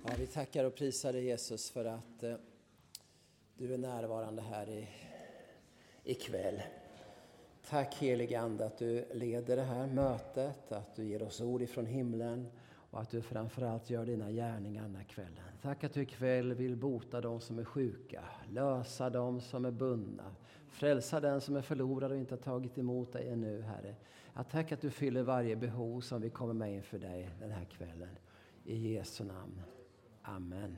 Ja, vi tackar och prisar dig, Jesus, för att du är närvarande här ikväll. Tack helige Ande att du leder det här mötet, att du ger oss ord ifrån himlen och att du framförallt gör dina gärningar den här kvällen. Tack att du ikväll vill bota de som är sjuka, lösa de som är bundna, frälsa den som är förlorad och inte har tagit emot dig ännu, Herre. Jag tackar att du fyller varje behov som vi kommer med inför dig den här kvällen. I Jesu namn. Amen.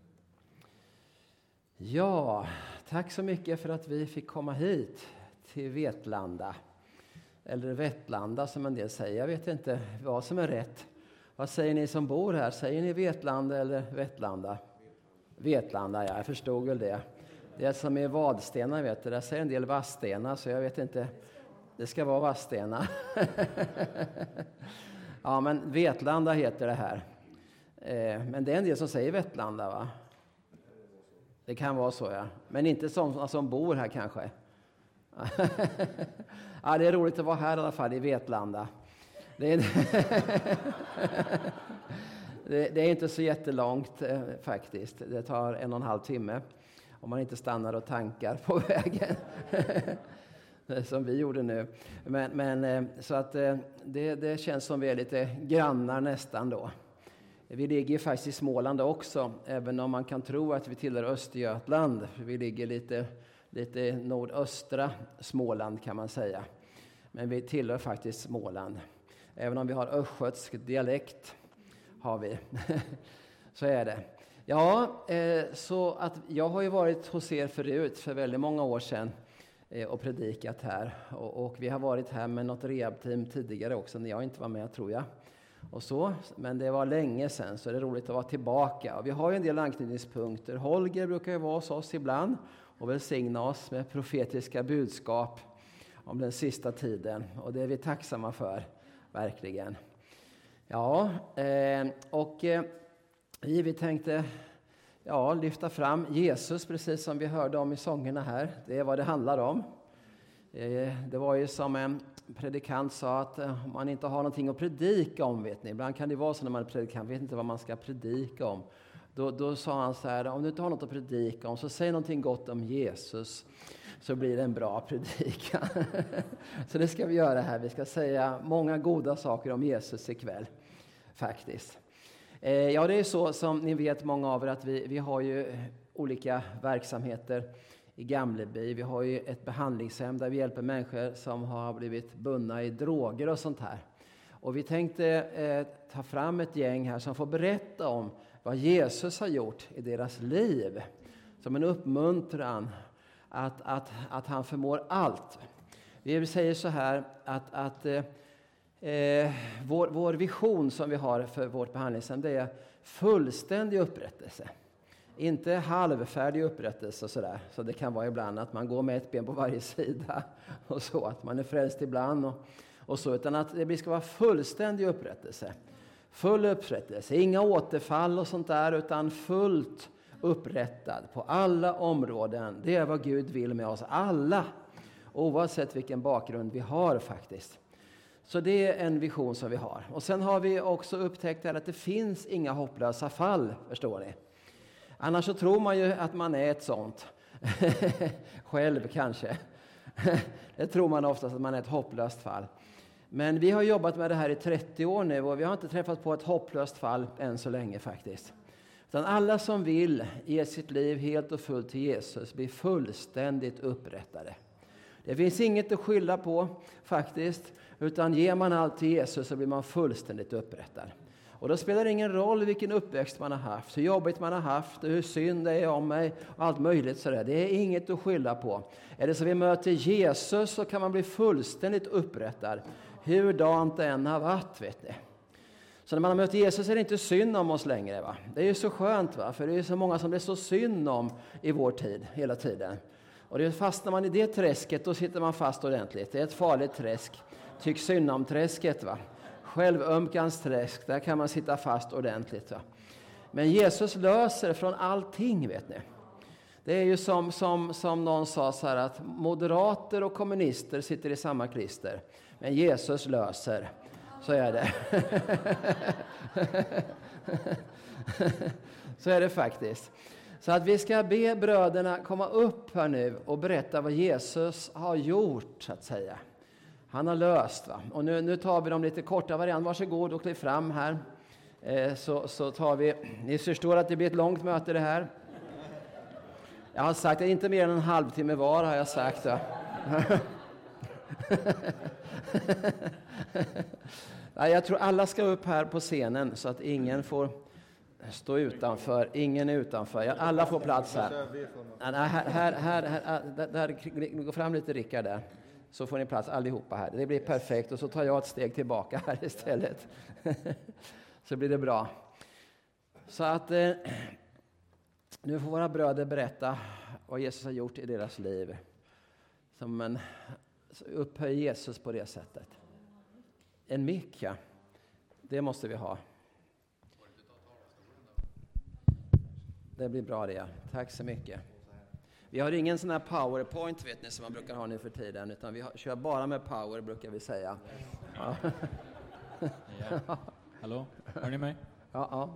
Ja, tack så mycket för att vi fick komma hit till Vetlanda. Eller Vettlanda som en del säger. Jag vet inte vad som är rätt. Vad säger ni som bor här? Säger ni Vetlanda eller Vettlanda? Vetlanda, ja, jag förstod väl det. Det är som i Vadstena, vet du. Där säger en del Vadstena, så jag vet inte. Det ska vara Vadstena. Ja, men Vetlanda heter det här. Men det är en del som säger Vettlanda, va? Det kan vara så, ja. Men inte som bor här kanske. Ja, det är roligt att vara här i alla fall, i Vetlanda. Det är inte så jättelångt faktiskt. Det tar 1,5 timme om man inte stannar och tankar på vägen. Som vi gjorde nu. Men så att det känns som vi är lite grannar nästan då. Vi ligger faktiskt i Småland också, även om man kan tro att vi tillhör Östergötland. Vi ligger lite nordöstra Småland kan man säga. Men vi tillhör faktiskt Småland. Även om vi har östgötsk dialekt har vi. Så är det. Ja, så att jag har ju varit hos er förut för väldigt många år sedan och predikat här. Och vi har varit här med något rehabteam tidigare också när jag inte var med, tror jag. Och så, men det var länge sedan, så det är roligt att vara tillbaka. Och vi har ju en del anknytningspunkter. Holger brukar ju vara hos oss ibland och välsigna oss med profetiska budskap om den sista tiden. Och det är vi tacksamma för, verkligen. Ja, vi tänkte lyfta fram Jesus, precis som vi hörde om i sångerna här. Det är vad det handlar om. Det var ju som en predikant sa, att om man inte har någonting att predika om, vet ni. Ibland kan det vara så när man är predikant, vet inte vad man ska predika om. Då sa han så här: om du inte har något att predika om, så säg någonting gott om Jesus, så blir det en bra predikan. Så det ska vi göra här. Vi ska säga många goda saker om Jesus ikväll, faktiskt. Ja, det är så som ni vet, många av er, att vi har ju olika verksamheter i Gamleby. Vi har ju ett behandlingshem där vi hjälper människor som har blivit bundna i droger och sånt här. Och vi tänkte ta fram ett gäng här som får berätta om vad Jesus har gjort i deras liv. Som en uppmuntran att han förmår allt. Vi säger så här att vår vision som vi har för vårt behandlingshem, det är fullständig upprättelse. Inte halvfärdig upprättelse sådär. Så det kan vara ibland att man går med ett ben på varje sida. Och så att man är frälst ibland och så. Utan att det ska vara fullständig upprättelse. Full upprättelse. Inga återfall och sånt där. Utan fullt upprättad på alla områden. Det är vad Gud vill med oss alla. Oavsett vilken bakgrund vi har faktiskt. Så det är en vision som vi har. Och sen har vi också upptäckt att det finns inga hopplösa fall. Förstår ni? Annars så tror man ju att man är ett sånt. Själv kanske. Det tror man oftast, att man är ett hopplöst fall. Men vi har jobbat med det här i 30 år nu. Och vi har inte träffat på ett hopplöst fall än så länge faktiskt. Utan alla som vill ge sitt liv helt och fullt till Jesus blir fullständigt upprättade. Det finns inget att skylla på faktiskt. Utan ger man allt till Jesus så blir man fullständigt upprättad. Och då spelar det ingen roll vilken uppväxt man har haft, hur jobbigt man har haft, hur synd det är om mig och allt möjligt sådär. Det är inget att skylla på. Är det så vi möter Jesus så kan man bli fullständigt upprättad. Hurdant det än har varit, vet ni. Så när man har mött Jesus är det inte synd om oss längre, va? Det är ju så skönt, va? För det är så många som det är så synd om i vår tid, hela tiden. Och det fastnar man i det träsket, då sitter man fast ordentligt. Det är ett farligt träsk. Tyck synd om träsket, va? Självömkans träsk, där kan man sitta fast ordentligt. Va? Men Jesus löser från allting, vet ni. Det är ju som någon sa så här, att moderater och kommunister sitter i samma klister. Men Jesus löser Så är det. Så är det faktiskt. Så att vi ska be bröderna komma upp här nu och berätta vad Jesus har gjort, så att säga. Han har löst, va? Och nu tar vi dem lite korta variant. Varsågod och kliv fram här. Så tar vi... Ni förstår att det blir ett långt möte det här. Jag har sagt att inte mer än en halvtimme var, har jag sagt. Va? Jag tror alla ska upp här på scenen så att ingen får stå utanför. Ingen är utanför. Alla får plats här. Där, gå fram lite, Rickard, där. Så får ni plats allihopa här. Det blir perfekt. Och så tar jag ett steg tillbaka här istället. Så blir det bra. Så att nu får våra bröder berätta vad Jesus har gjort i deras liv. Upphöj Jesus på det sättet. En mick, ja. Det måste vi ha. Det blir bra det, ja. Tack så mycket. Vi har ingen sån här PowerPoint, vet ni, som man brukar ha nu för tiden. Utan vi kör bara med power, brukar vi säga. Ja. Ja. Hallå, hör ni mig? Ja.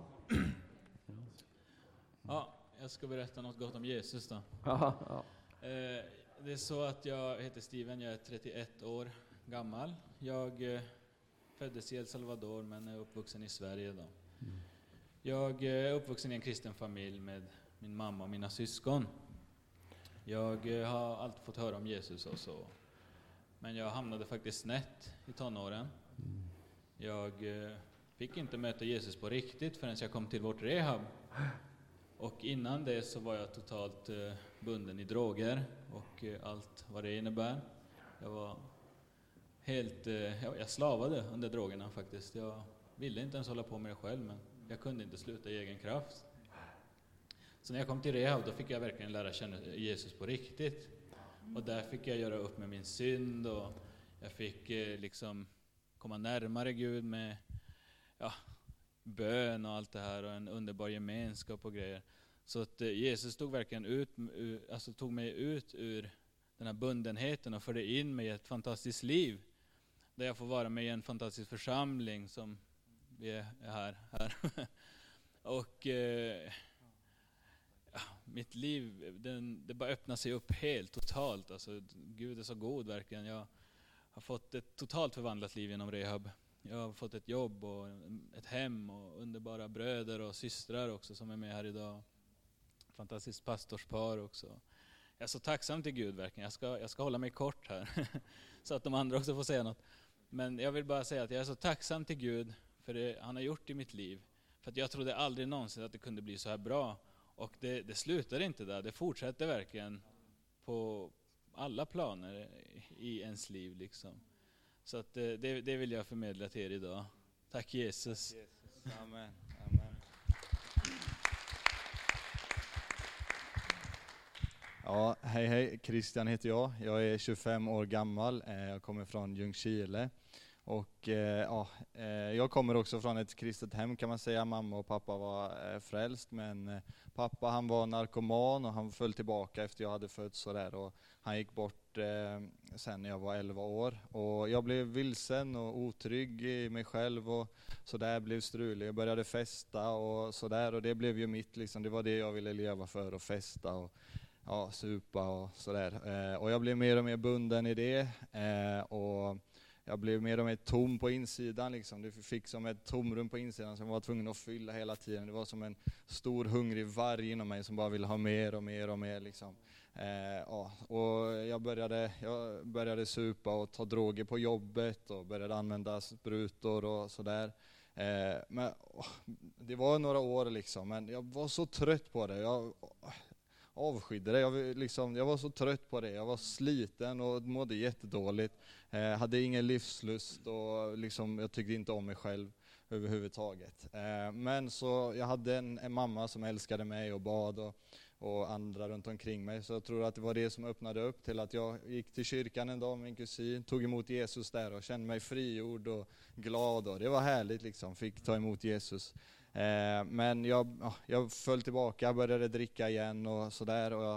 Ja, jag ska berätta något gott om Jesus då. Ja. Det är så att jag heter Steven, jag är 31 år gammal. Jag föddes i El Salvador men är uppvuxen i Sverige då. Jag är uppvuxen i en kristen familj med min mamma och mina syskon. Jag har alltid fått höra om Jesus och så. Men jag hamnade faktiskt snett i tonåren. Jag fick inte möta Jesus på riktigt förrän jag kom till vårt rehab. Och innan det så var jag totalt bunden i droger och allt vad det innebär. Jag var helt, jag slavade under drogerna faktiskt. Jag ville inte ens hålla på med det själv, men jag kunde inte sluta i egen kraft. Så när jag kom till rehab då fick jag verkligen lära känna Jesus på riktigt. Och där fick jag göra upp med min synd och jag fick liksom komma närmare Gud med bön och allt det här och en underbar gemenskap och grejer. Så att Jesus tog verkligen tog mig ut ur den här bundenheten och förde in mig i ett fantastiskt liv. Där jag får vara med i en fantastisk församling som vi är här. Och mitt liv, det bara öppnar sig upp helt totalt. Alltså, Gud är så god verkligen. Jag har fått ett totalt förvandlat liv genom rehab. Jag har fått ett jobb och ett hem och underbara bröder och systrar också som är med här idag. Fantastiskt pastorspar också. Jag är så tacksam till Gud verkligen. Jag ska hålla mig kort här så att de andra också får säga något. Men jag vill bara säga att jag är så tacksam till Gud för det han har gjort i mitt liv. För att jag trodde aldrig någonsin att det kunde bli så här bra. Och det slutar inte där. Det fortsätter verkligen på alla planer i ens liv liksom. Så att det vill jag förmedla till er idag. Tack Jesus. Tack Jesus. Amen. Amen. Ja, hej. Christian heter jag. Jag är 25 år gammal. Jag kommer från Ljungskile. Och jag kommer också från ett kristet hem kan man säga. Mamma och pappa var frälst, men pappa han var narkoman och han föll tillbaka efter jag hade fötts sådär. Och han gick bort sen när jag var 11 år. Och jag blev vilsen och otrygg i mig själv och sådär, blev strulig. Jag började festa och sådär, och det blev ju mitt liksom. Det var det jag ville leva för, och festa och supa och sådär. Och jag blev mer och mer bunden i det. Och jag blev mer och mer tom på insidan liksom. Det fick som ett tomrum på insidan som jag var tvungen att fylla hela tiden. Det var som en stor hungrig varg inom mig som bara ville ha mer och mer och mer liksom. Och jag började supa och ta droger på jobbet och började använda sprutor och sådär. Men det var några år liksom, men jag var så trött på det. Jag avskydde det. Jag var så trött på det. Jag var sliten och mådde jättedåligt. Hade ingen livslust och liksom, jag tyckte inte om mig själv överhuvudtaget. Men så jag hade en mamma som älskade mig och bad och andra runt omkring mig. Så jag tror att det var det som öppnade upp till att jag gick till kyrkan en dag med min kusin, tog emot Jesus där och kände mig frigjord och glad. Och det var härligt liksom, fick ta emot Jesus. Men jag föll tillbaka, började dricka igen och sådär. Och jag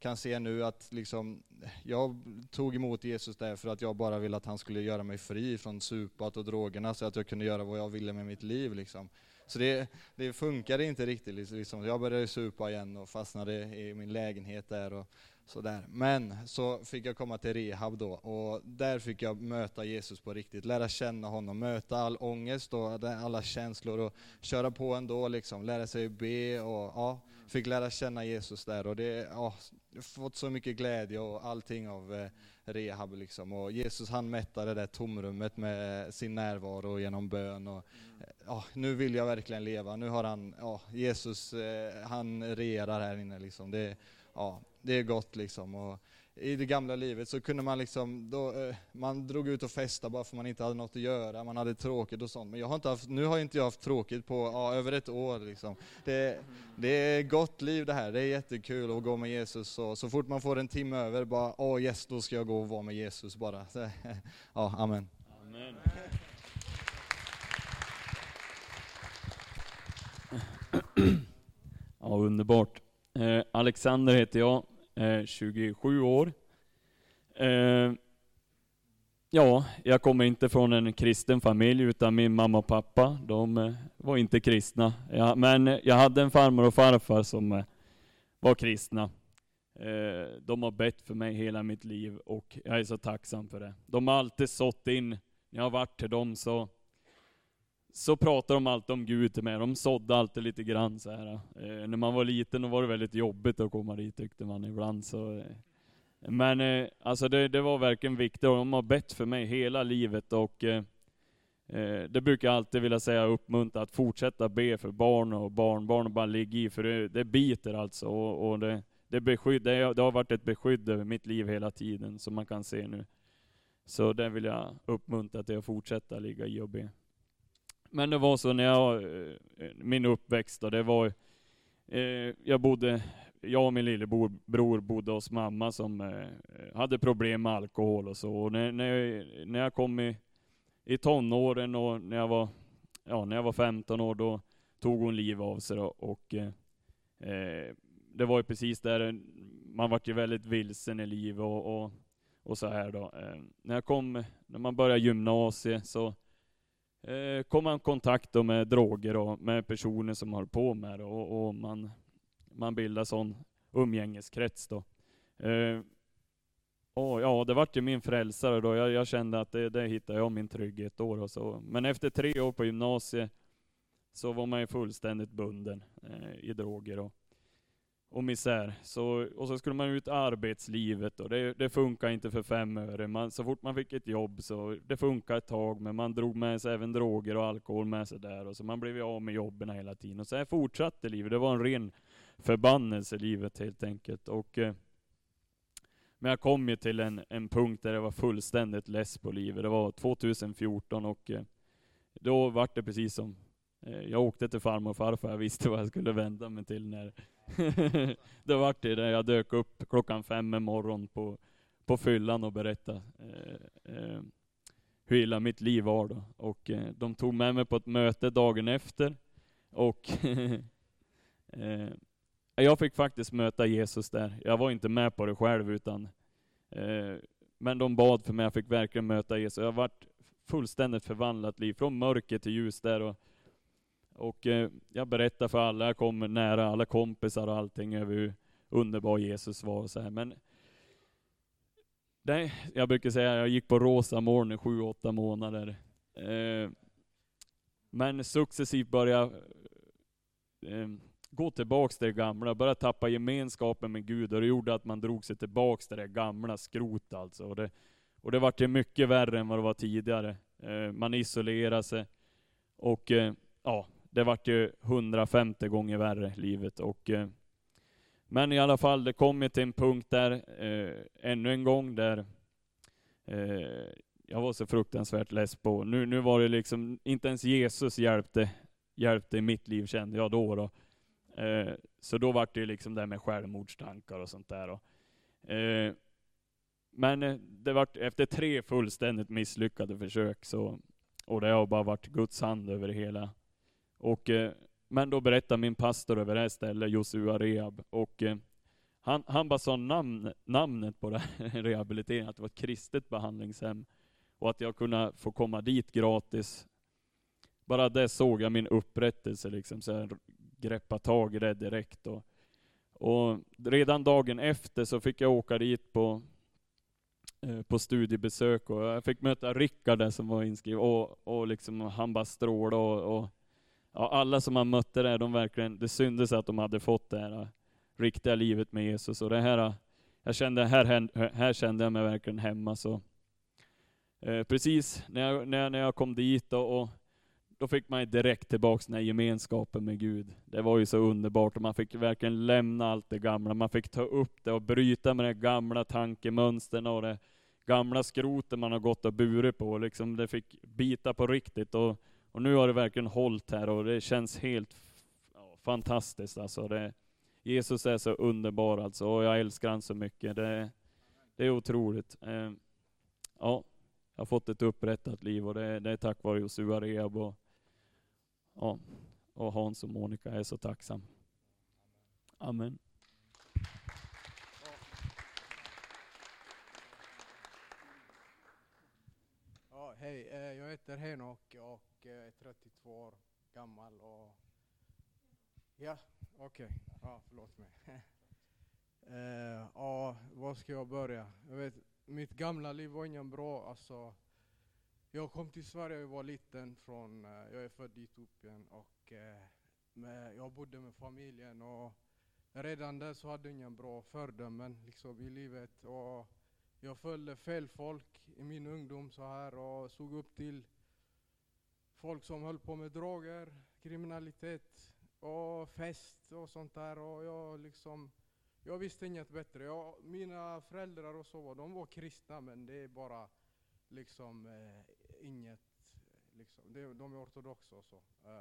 kan se nu att liksom, jag tog emot Jesus där för att jag bara ville att han skulle göra mig fri från supat och drogerna, så att jag kunde göra vad jag ville med mitt liv liksom. Så det funkade inte riktigt liksom. Jag började supa igen och fastnade i min lägenhet där och sådär. Men så fick jag komma till rehab då, och där fick jag möta Jesus på riktigt, lära känna honom, möta all ångest och alla känslor och köra på ändå liksom, lära sig be och ja, fick lära känna Jesus där, och det fått så mycket glädje och allting av rehab liksom. Och Jesus, han mättade det där tomrummet med sin närvaro genom bön, och nu vill jag verkligen leva. Nu har han, Jesus, han regerar här inne liksom. Det är gott liksom. Och i det gamla livet så kunde man liksom, man drog ut och festa bara för man inte hade något att göra, man hade tråkigt och sånt. Men nu har inte jag haft tråkigt på över ett år liksom. Det är gott liv det här, det är jättekul att gå med Jesus. Och så fort man får en timme över, bara yes, då ska jag gå och vara med Jesus bara. Ja, amen. Amen. Ja, underbart. Alexander heter jag, 27 år. Jag kommer inte från en kristen familj, utan min mamma och pappa, de var inte kristna. Men jag hade en farmor och farfar som var kristna. De har bett för mig hela mitt liv, och jag är så tacksam för det. De har alltid sått in, när jag har varit till dem så pratar de alltid om Gud till mig. De sådde alltid lite grann så här. När man var liten var det väldigt jobbigt att komma dit, tyckte man ibland. Men alltså det var verkligen viktigt, och de har bett för mig hela livet. Och det brukar jag alltid vilja säga, uppmuntra att fortsätta be för barn och barnbarn och bara ligga i. För det biter alltså. Och det har varit ett beskydd över mitt liv hela tiden, som man kan se nu. Så det vill jag uppmuntra till att fortsätta ligga i och be. Men det var så när min uppväxt då, det var, jag och min lillebror bodde hos mamma som hade problem med alkohol och så. Och när jag kom i tonåren, och när jag var 15 år, då tog hon liv av sig då, och det var ju precis där man var ju väldigt vilsen i livet och så här då. När man började gymnasiet så kom man i kontakt då med droger och med personer som har på med det, och man bildar sån umgängeskrets då. Det var ju min frälsare då. Jag kände att det hittade jag min trygghet då och så. Men efter 3 år på gymnasiet så var man ju fullständigt bunden i droger och misär. Och så skulle man ut i arbetslivet, och det funkar inte för 5 öre. Så fort man fick ett jobb så det funkar ett tag, men man drog med sig även droger och alkohol med sig där, och så man blev av med jobben hela tiden. Och så här fortsatte livet. Det var en ren förbannelse i livet helt enkelt. Men jag kom ju till en punkt där jag var fullständigt less på livet. Det var 2014, och då var det precis som jag åkte till farmor och farfar. Jag visste vad jag skulle vända mig till när det var det där jag dök upp 5:00 en morgon på fyllan och berättade hur illa mitt liv var då. Och de tog med mig på ett möte dagen efter, och jag fick faktiskt möta Jesus där. Jag var inte med på det själv, utan men de bad för mig. Jag fick verkligen möta Jesus. Jag har varit fullständigt förvandlat liv, från mörker till ljus där, och jag berättar för alla, jag kommer nära alla kompisar och allting över hur underbar Jesus var och så här. Men jag brukar säga, jag gick på rosa morgon i 7-8 månader. Men successivt började gå tillbaks till det gamla, började tappa gemenskapen med Gud, och det gjorde att man drog sig tillbaks till det gamla skrot alltså. Och det var mycket värre än vad det var tidigare. Man isolerade sig, och det var ju 150 gånger värre livet. Men i alla fall, det kom till en punkt där ännu en gång där jag var så fruktansvärt less på. Nu var det liksom inte ens Jesus hjälpte i mitt liv, kände jag då. Så då var det liksom det med självmordstankar och sånt där. Men det var efter 3 fullständigt misslyckade försök, och det har bara varit Guds hand över det hela. Men då berättade min pastor över det här stället, Josua Rehab, och Han bara sa namnet på det här rehabiliteringen, att det var ett kristet behandlingshem. Och att jag kunde få komma dit gratis. Bara det såg jag min upprättelse liksom, så jag greppa tag i det direkt. Och redan dagen efter så fick jag åka dit på studiebesök, och jag fick möta Rickard där som var inskriven, och liksom han bara strålade, och ja, alla som man mötte där, de verkligen, det syntes att de hade fått det här riktiga livet med Jesus, och det här, jag kände, här kände jag mig verkligen hemma. Så precis när jag kom dit, och då fick man direkt tillbaks den här gemenskapen med Gud. Det var ju så underbart, och man fick verkligen lämna allt det gamla. Man fick ta upp det och bryta med de gamla tankemönstren och det gamla skroten man har gått och burit på. Liksom det fick bita på riktigt, och nu har det verkligen hållit här, och det känns helt fantastiskt. Alltså Jesus är så underbar alltså, och jag älskar han så mycket. Det är otroligt. Ja, jag har fått ett upprättat liv, och det är tack vare Josua Rehab och Hans och Monica. Jag är så tacksam. Amen. Ja, hej, jag heter Henok och är 32 år gammal. Och ja, okej. Ja, förlåt mig. Ja, var ska jag börja? Jag vet, mitt gamla liv var ingen bra. Alltså, jag kom till Sverige när jag var liten. Jag är född i Etiopien, och jag bodde med familjen. Och redan där så hade jag ingen bra fördömen liksom, i livet. Och jag följde fel folk i min ungdom så här, och såg upp till folk som höll på med droger, kriminalitet och fest och sånt där. Och jag visste inget bättre. Mina föräldrar och så, de var kristna, men det är bara liksom inget liksom. De är ortodoxa och så.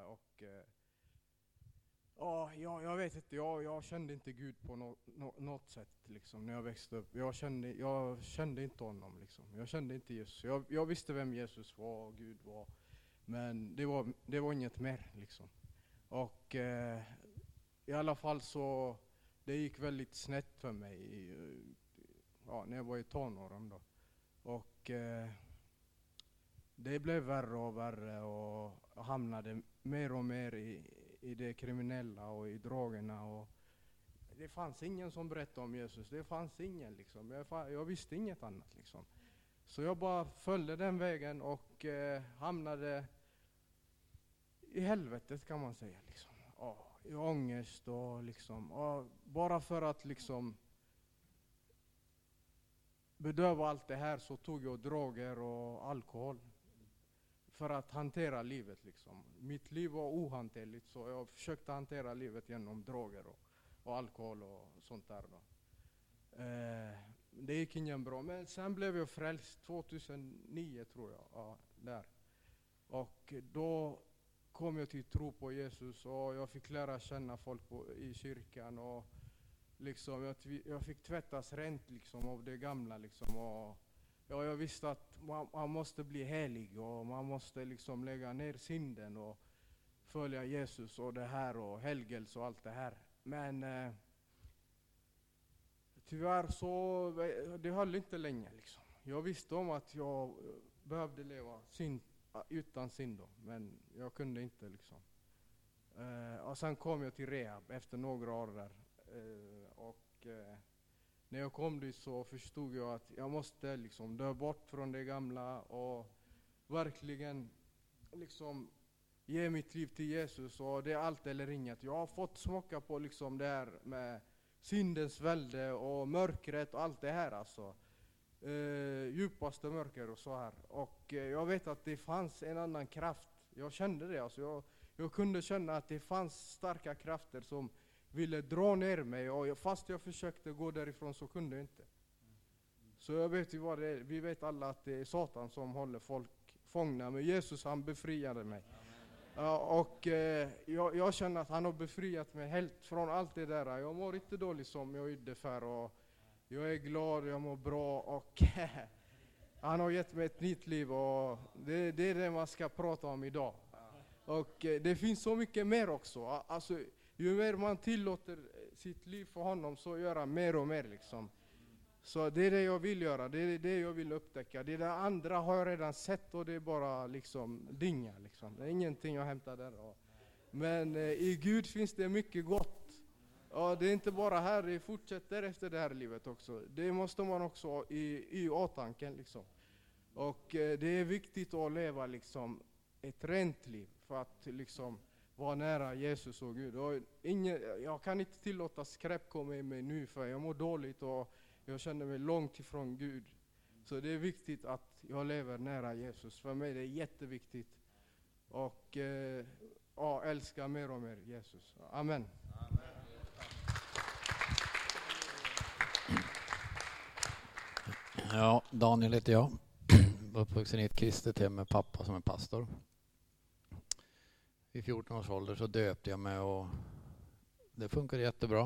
Jag vet inte, jag kände inte Gud på något sätt liksom, när jag växte upp. Jag kände inte honom liksom. Jag kände inte Jesus. Jag visste vem Jesus var och Gud var, men det var inget mer liksom. Och i alla fall så det gick väldigt snett för mig när jag var i tonåren då. Och det blev värre och värre, och jag hamnade mer och mer i det kriminella och i drogerna, och det fanns ingen som berättade om Jesus. Det fanns ingen liksom. Jag visste inget annat liksom. Så jag bara följde den vägen och hamnade i helvetet, kan man säga liksom. I ångest och liksom, bara för att liksom bedöva allt det här så tog jag droger och alkohol för att hantera livet liksom. Mitt liv var ohanterligt, så jag försökte hantera livet genom droger och alkohol och sånt där då. Det gick ingen bra, men sen blev jag frälst 2009 tror jag, där. Och då kom jag till tro på Jesus, och jag fick lära känna folk i kyrkan, och liksom jag fick tvättas rent liksom av det gamla liksom, och jag visste att man måste bli helig, och man måste liksom lägga ner synden och följa Jesus och det här, och helgelse och allt det här. Men tyvärr så det höll inte länge liksom. Jag visste om att jag behövde leva utan synd då, men jag kunde inte liksom. Och sen kom jag till rehab efter några år där, och när jag kom dit så förstod jag att jag måste liksom dö bort från det gamla och verkligen liksom ge mitt liv till Jesus, och det är allt eller inget. Jag har fått smaka på liksom det här med syndens välde och mörkret och allt det här alltså. Djupaste mörker och så här. Och jag vet att det fanns en annan kraft. Jag kände det alltså. Jag kunde känna att det fanns starka krafter som ville dra ner mig, och fast jag försökte gå därifrån så kunde jag inte. Så jag vet ju vad det är. Vi vet alla att det är Satan som håller folk fångna, men Jesus han befriade mig. Och jag känner att han har befriat mig helt från allt det där. Jag mår inte dåligt som jag gjorde för, och jag är glad, jag mår bra, och han har gett mig ett nytt liv, och det är det man ska prata om idag. Och det finns så mycket mer också. Alltså, ju mer man tillåter sitt liv för honom, så göra mer och mer liksom. Så det är det jag vill göra, det är det jag vill upptäcka. Det där andra har jag redan sett och det är bara liksom dynga liksom. Det är ingenting jag hämtar där. Men i Gud finns det mycket gott. Ja, det är inte bara här, det fortsätter efter det här livet också. Det måste man också ha i åtanke liksom. Och det är viktigt att leva liksom ett rent liv för att liksom vara nära Jesus och Gud. Och jag kan inte tillåta skräp komma i mig nu, för jag mår dåligt och jag känner mig långt ifrån Gud. Så det är viktigt att jag lever nära Jesus. För mig är det jätteviktigt. Och älska mer och mer Jesus. Amen. Ja, Daniel heter jag. Uppvuxen i ett kristet hem med pappa som är pastor. Vid 14 års ålder så döpte jag mig och det funkade jättebra.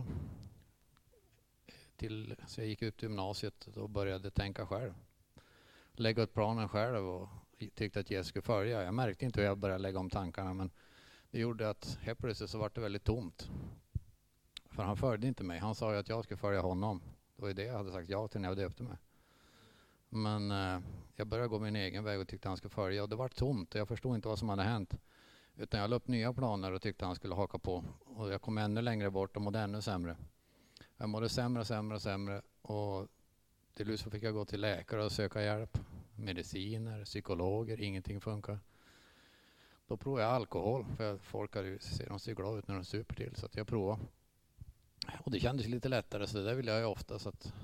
Så jag gick ut gymnasiet och började tänka själv. Lägga ut planen själv och tyckte att Jesus skulle följa. Jag märkte inte hur jag började lägga om tankarna, men det gjorde att helt plötsligt så var det väldigt tomt. För han följde inte mig. Han sa ju att jag skulle följa honom. Det var ju det jag hade sagt ja till när jag döpte mig. Men jag började gå min egen väg och tyckte han skulle följa. Och det var tomt och jag förstod inte vad som hade hänt. Utan jag la upp nya planer och tyckte han skulle haka på. Och jag kom ännu längre bort och mådde ännu sämre. Jag mådde sämre. Och till slut så fick jag gå till läkare och söka hjälp. Mediciner, psykologer, ingenting funkar. Då provade jag alkohol. För folk ser glada ut när de super till. Så att jag provade. Och det kändes lite lättare, så det där ville jag ju ofta.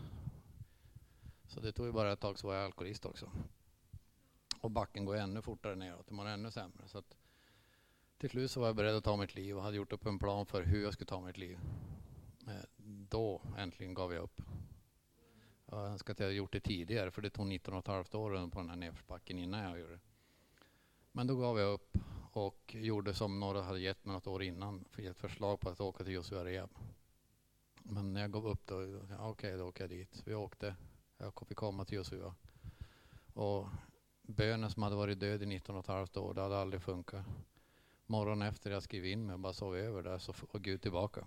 Så det tog ju bara ett tag så var jag alkoholist också. Och backen går ännu fortare neråt, det var ännu sämre. Så att till slut så var jag beredd att ta mitt liv och hade gjort upp en plan för hur jag skulle ta mitt liv. Då äntligen gav jag upp. Jag önskar att jag hade gjort det tidigare, för det tog 19,5 år på den här nedförsbacken innan jag gjorde det. Men då gav jag upp och gjorde som några hade gett mig något år innan. Fick ett förslag på att åka till Josua Rehab. Men när jag gav upp då åker jag dit. Vi åkte. Jag fick komma till Josua. Och bönen som hade varit död i 19,5 år, det hade aldrig funkat. Morgonen efter jag skrev in mig och bara sov över där, så var Gud tillbaka.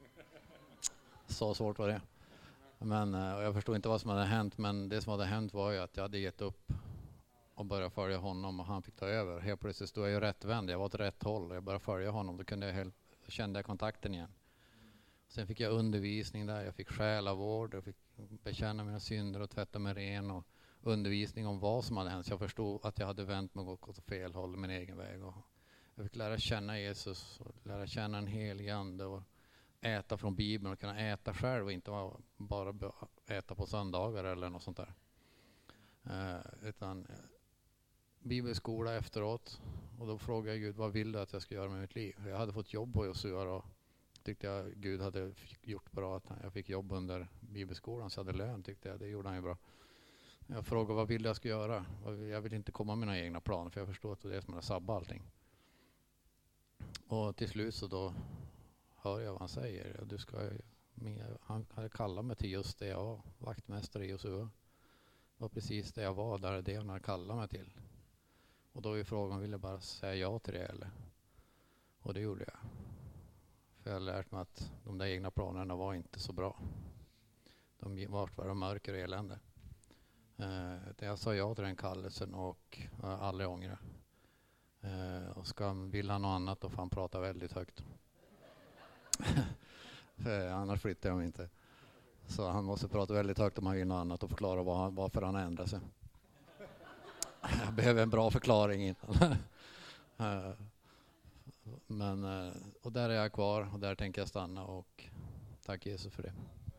Så svårt var det. Men jag förstod inte vad som hade hänt, men det som hade hänt var ju att jag hade gett upp och började följa honom och han fick ta över. Helt plötsligt stod jag ju rättvänd, jag var åt rätt håll och jag började följa honom. Då kände jag kontakten igen. Sen fick jag undervisning där, jag fick själavård, jag fick bekänna mina synder och tvätta mig ren och undervisning om vad som hade hänt. Så jag förstod att jag hade vänt mig och gått åt fel håll, min egen väg. Och jag fick lära känna Jesus och lära känna en helig ande och äta från Bibeln och kunna äta själv och inte bara äta på söndagar eller något sånt där. Utan bibelskola efteråt, och då frågade jag Gud, vad vill du att jag ska göra med mitt liv? Jag hade fått jobb på Josua och tyckte jag Gud hade gjort bra att jag fick jobb under bibelskolan, så jag hade lön, tyckte jag. Det gjorde han ju bra. Jag frågade vad vill jag ska göra? Jag vill inte komma med mina egna planer, för jag förstår att det är det som är sabba allting. Och till slut så då hör jag vad han säger. Han hade kallat mig till just det jag var, vaktmästare i Josua. Det var precis det jag var, där är det han hade kallat mig till. Och då är frågan, vill jag bara säga ja till det eller? Och det gjorde jag. För jag har lärt mig att de där egna planerna var inte så bra. De var bara mörker och elände. Jag sa ja till den kallelsen och aldrig ångra. Och vill han något annat, då får han prata väldigt högt. För annars flyttar jag inte. Så han måste prata väldigt högt om han vill något annat och förklara varför han ändrar sig. Jag behöver en bra förklaring innan. Och där är jag kvar och där tänker jag stanna, och tack Jesus för det.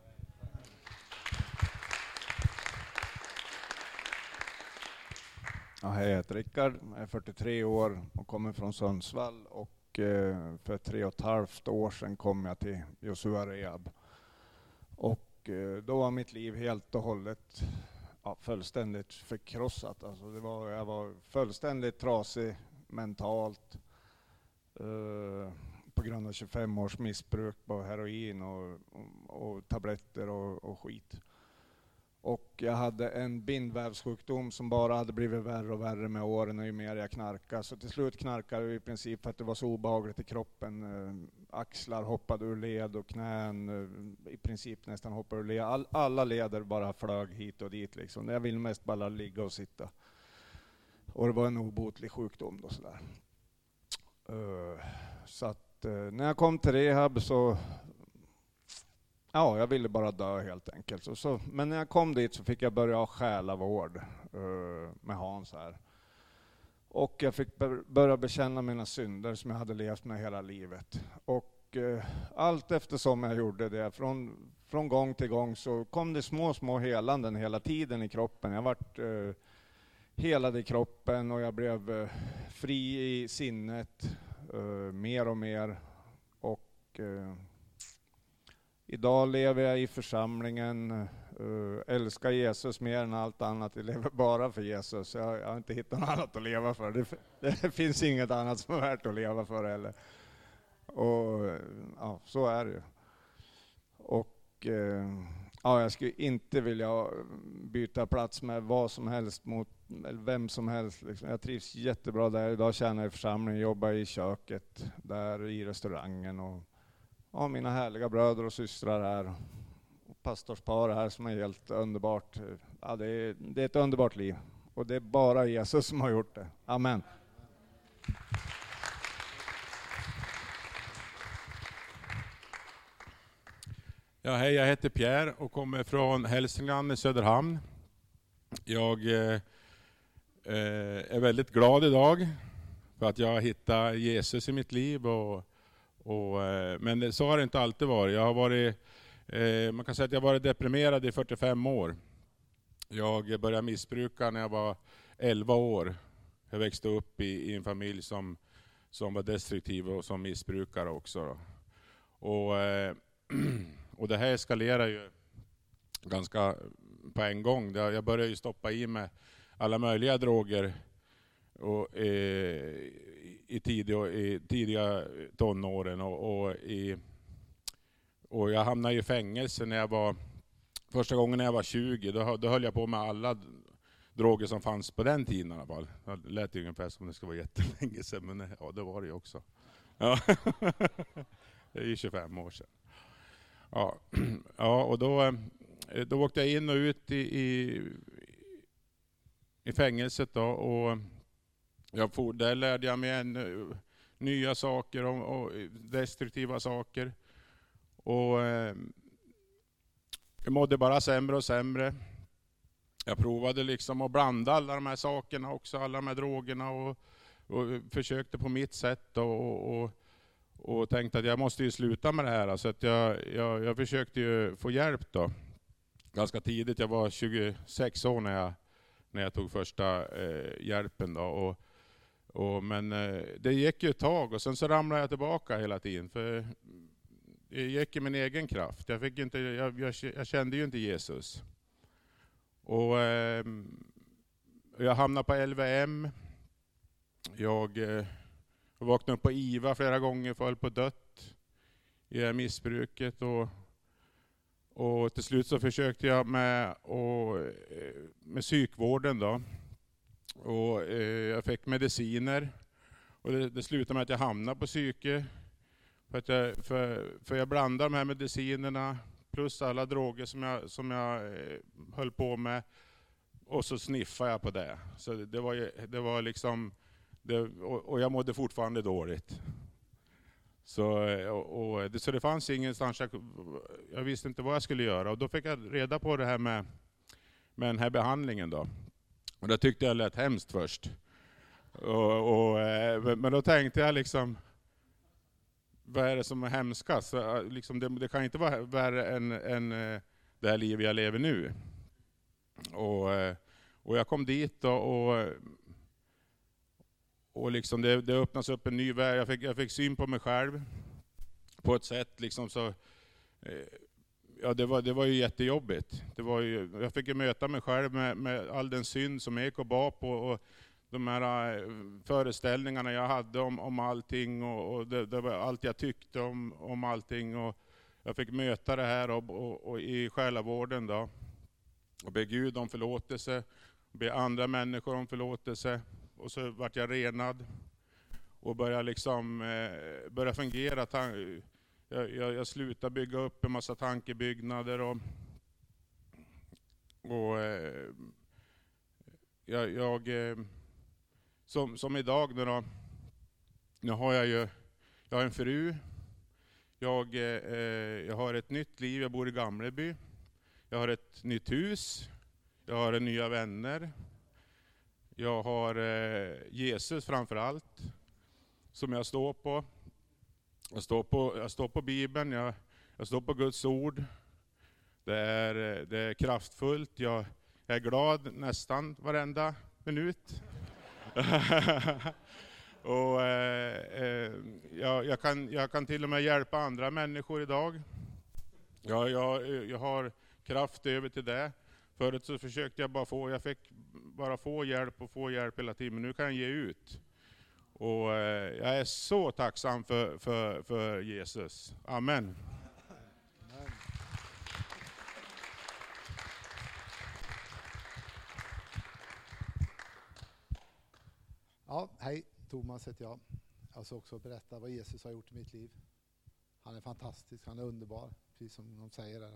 Ja, hej, jag heter Rickard, jag är 43 år och kommer från Sundsvall, och för 3,5 år sedan kom jag till Josua Rehab. Och då var mitt liv helt och hållet fullständigt förkrossat. Alltså jag var fullständigt trasig mentalt på grund av 25 års missbruk på heroin och tabletter och skit. Och jag hade en bindvävssjukdom som bara hade blivit värre och värre med åren ju mer jag knarkade. Så till slut knarkade jag i princip för att det var så obehagligt i kroppen. Axlar hoppade ur led och knän i princip nästan hoppade ur led. Alla leder bara flög hit och dit liksom. Jag ville mest bara ligga och sitta. Och det var en obotlig sjukdom då sådär. Så att när jag kom till rehab så... Ja, jag ville bara dö helt enkelt. Men när jag kom dit så fick jag börja ha själavård med Hans här. Och jag fick börja bekänna mina synder som jag hade levt med hela livet. Och allt eftersom jag gjorde det, från gång till gång så kom det små helanden hela tiden i kroppen. Jag vart helad i kroppen och jag blev fri i sinnet mer och mer. Och... Idag lever jag i församlingen, älskar Jesus mer än allt annat. Jag lever bara för Jesus. Jag har inte hittat något annat att leva för. Det finns inget annat som är värt att leva för heller. Och ja, så är det. Och ja, jag skulle inte vilja byta plats med vad som helst mot vem som helst. Liksom. Jag trivs jättebra där. Idag tjänar jag i församlingen, jobbar i köket, där i restaurangen och ja, mina härliga bröder och systrar här. Och pastorspar här som är helt underbart. Ja, det är ett underbart liv. Och det är bara Jesus som har gjort det. Amen. Ja, hej, jag heter Pierre och kommer från Hälsingland i Söderhamn. Jag är väldigt glad idag för att jag har hittat Jesus i mitt liv. Men så har det inte alltid varit. Jag har varit, man kan säga att jag har varit deprimerad i 45 år. Jag började missbruka när jag var 11 år. Jag växte upp i en familj som var destruktiv och som missbrukare också. Och det här eskalerar ju ganska på en gång. Jag började ju stoppa i mig alla möjliga droger och i tidiga tonåren och jag hamnade i fängelse första gången när jag var 20. Då höll jag på med alla droger som fanns på den tiden i alla fall. Det lät ju ungefär som det ska vara jättelänge sedan, men ja, det var det ju också. Ja. Det är ju 25 år sedan. Ja, och då åkte jag in och ut i fängelset då, och där lärde jag mig nya saker och destruktiva saker. Och jag mådde bara sämre och sämre. Jag provade liksom att blanda alla de här sakerna också, alla de här drogerna och försökte på mitt sätt och tänkte att jag måste ju sluta med det här. Så att jag försökte ju få hjälp då. Ganska tidigt, jag var 26 år när jag tog första hjälpen då. Men det gick ju ett tag och sen så ramlade jag tillbaka hela tiden. För det gick i min egen kraft. Jag kände ju inte Jesus. Och jag hamnade på LVM. Jag vaknade upp på IVA flera gånger, föll på dött i det här missbruket. Och till slut så försökte jag med psykvården då. Och jag fick mediciner. Och det slutade med att jag hamnade på psyke. För jag blandade de här medicinerna plus alla droger som jag höll på med. Och så sniffade jag på det. Så det var liksom... och jag mådde fortfarande dåligt. Så det fanns ingenstans, jag visste inte vad jag skulle göra. Och då fick jag reda på det här med den här behandlingen då. Och det tyckte jag lät hemskt först. Men då tänkte jag liksom, vad är det som är hemskast? Liksom det kan inte vara värre än det här livet jag lever nu. Och jag kom dit och liksom det öppnas upp en ny värld. Jag fick syn på mig själv på ett sätt liksom så. Ja, det var ju jättejobbigt. Jag fick ju möta mig själv med all den synd som jag bar på och de här föreställningarna jag hade om allting och det var allt jag tyckte om allting. Och jag fick möta det här och i själavården då. och be Gud om förlåtelse, be andra människor om förlåtelse. Och så vart jag renad och började börja fungera. Jag slutade bygga upp en massa tankebyggnader som idag nu har jag har en fru. Jag har ett nytt liv, jag bor i Gamleby. Jag har ett nytt hus. Jag har nya vänner. Jag har Jesus framför allt som jag står på. Jag står på Bibeln, jag står på Guds ord. Det är kraftfullt. Jag är glad nästan varenda minut. Och jag kan till och med hjälpa andra människor idag. Jag har kraft över till det. Förut så försökte jag fick bara få hjälp hela tiden, men nu kan jag ge ut. Och jag är så tacksam för Jesus. Amen. Ja, hej, Thomas heter jag. Jag ska också berätta vad Jesus har gjort i mitt liv. Han är fantastisk, han är underbar, precis som de säger där.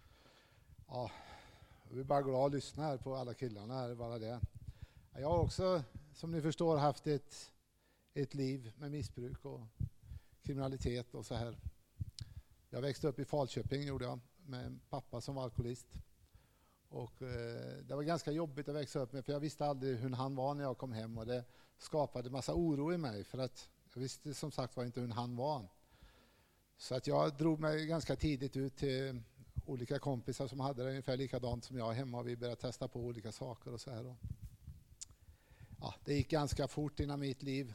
Jag är bara glad att lyssna här på alla killarna här, bara det. Jag har också, som ni förstår, haft ett liv med missbruk och kriminalitet och så här. Jag växte upp i Falköping, gjorde jag, med en pappa som var alkoholist. Och det var ganska jobbigt att växa upp med, för jag visste aldrig hur han var när jag kom hem, och det skapade massa oro i mig, för att jag visste som sagt var inte hur han var. Så att jag drog mig ganska tidigt ut till olika kompisar som hade det ungefär likadant som jag hemma, och vi började testa på olika saker och så här. Ja, det gick ganska fort innan mitt liv.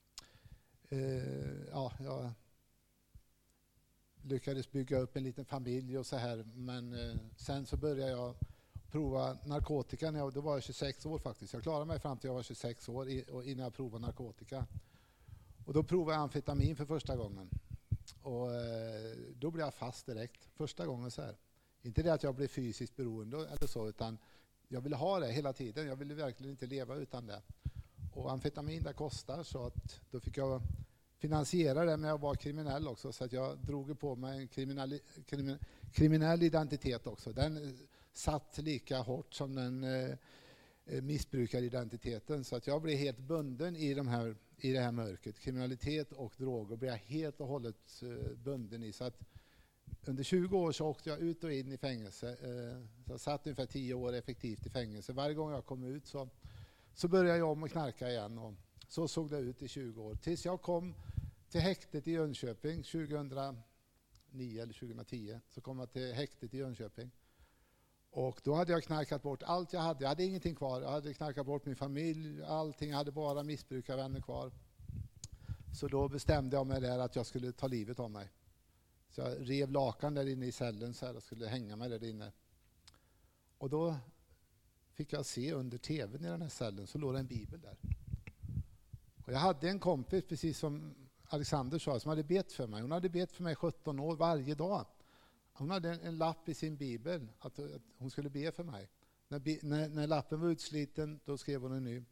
Jag lyckades bygga upp en liten familj och så här, men sen så började jag prova narkotika när då var jag 26 år faktiskt. Jag klarade mig fram till jag var 26 år innan jag provade narkotika. Och då provade jag amfetamin för första gången. Och då blev jag fast direkt. Första gången så här. Inte det att jag blev fysiskt beroende eller så, utan jag ville ha det hela tiden. Jag ville verkligen inte leva utan det. Och amfetamin det kostar, så att då fick jag finansiera det med att vara kriminell också. Så att jag drog på mig en kriminell identitet också. Den satt lika hårt som den missbrukaridentiteten. Så att jag blev helt bunden i det här mörkret. Kriminalitet och droger blev jag helt och hållet bunden i. Så att under 20 år så åkte jag ut och in i fängelse. Så jag satt ungefär 10 år effektivt i fängelse. Varje gång jag kom ut så började jag om och knarka igen. Och så såg det ut i 20 år. Tills jag kom till häktet i Jönköping 2009 eller 2010. Så kom jag till häktet i Jönköping. Och då hade jag knarkat bort allt jag hade. Jag hade ingenting kvar. Jag hade knarkat bort min familj, allting. Jag hade bara missbrukarvänner kvar. Så då bestämde jag mig där att jag skulle ta livet av mig. Så jag rev lakan där inne i cellen så här och skulle hänga mig där inne. Och då fick jag se under tvn i den här cellen, så låg det en bibel där. Och jag hade en kompis, precis som Alexander sa, som hade bett för mig. Hon hade bett för mig 17 år varje dag. Hon hade en lapp i sin bibel att hon skulle be för mig. När lappen var utsliten, då skrev hon en ny.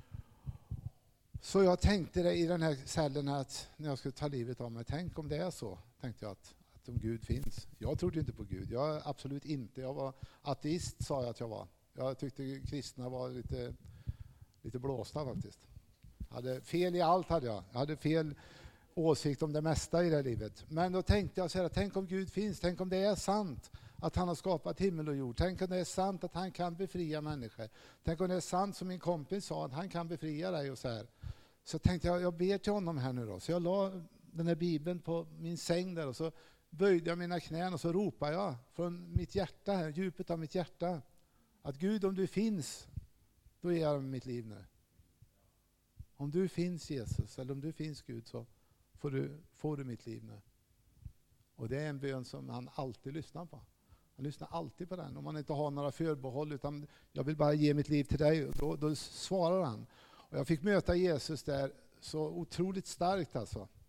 Så jag tänkte det i den här cellen att när jag skulle ta livet av mig, tänk om det är så, tänkte jag att om Gud finns. Jag trodde inte på Gud, jag absolut inte. Jag var ateist, sa jag att jag var. Jag tyckte kristna var lite blåsta faktiskt. Jag hade fel i allt hade jag. Jag hade fel åsikt om det mesta i det här livet. Men då tänkte jag så här, tänk om Gud finns, tänk om det är sant att han har skapat himmel och jord. Tänk om det är sant att han kan befria människor. Tänk om det är sant som min kompis sa, att han kan befria dig och så här. Så tänkte jag ber till honom här nu då. Så jag la den här bibeln på min säng där och så böjde jag mina knän och så ropade jag från mitt hjärta här, djupet av mitt hjärta, att Gud, om du finns, då ger jag mitt liv nu. Om du finns Jesus, eller om du finns Gud, så får du mitt liv nu. Och det är en bön som han alltid lyssnar på. Han lyssnar alltid på den. Om man inte har några förbehåll, utan jag vill bara ge mitt liv till dig, då svarar han. Och jag fick möta Jesus där så otroligt starkt alltså.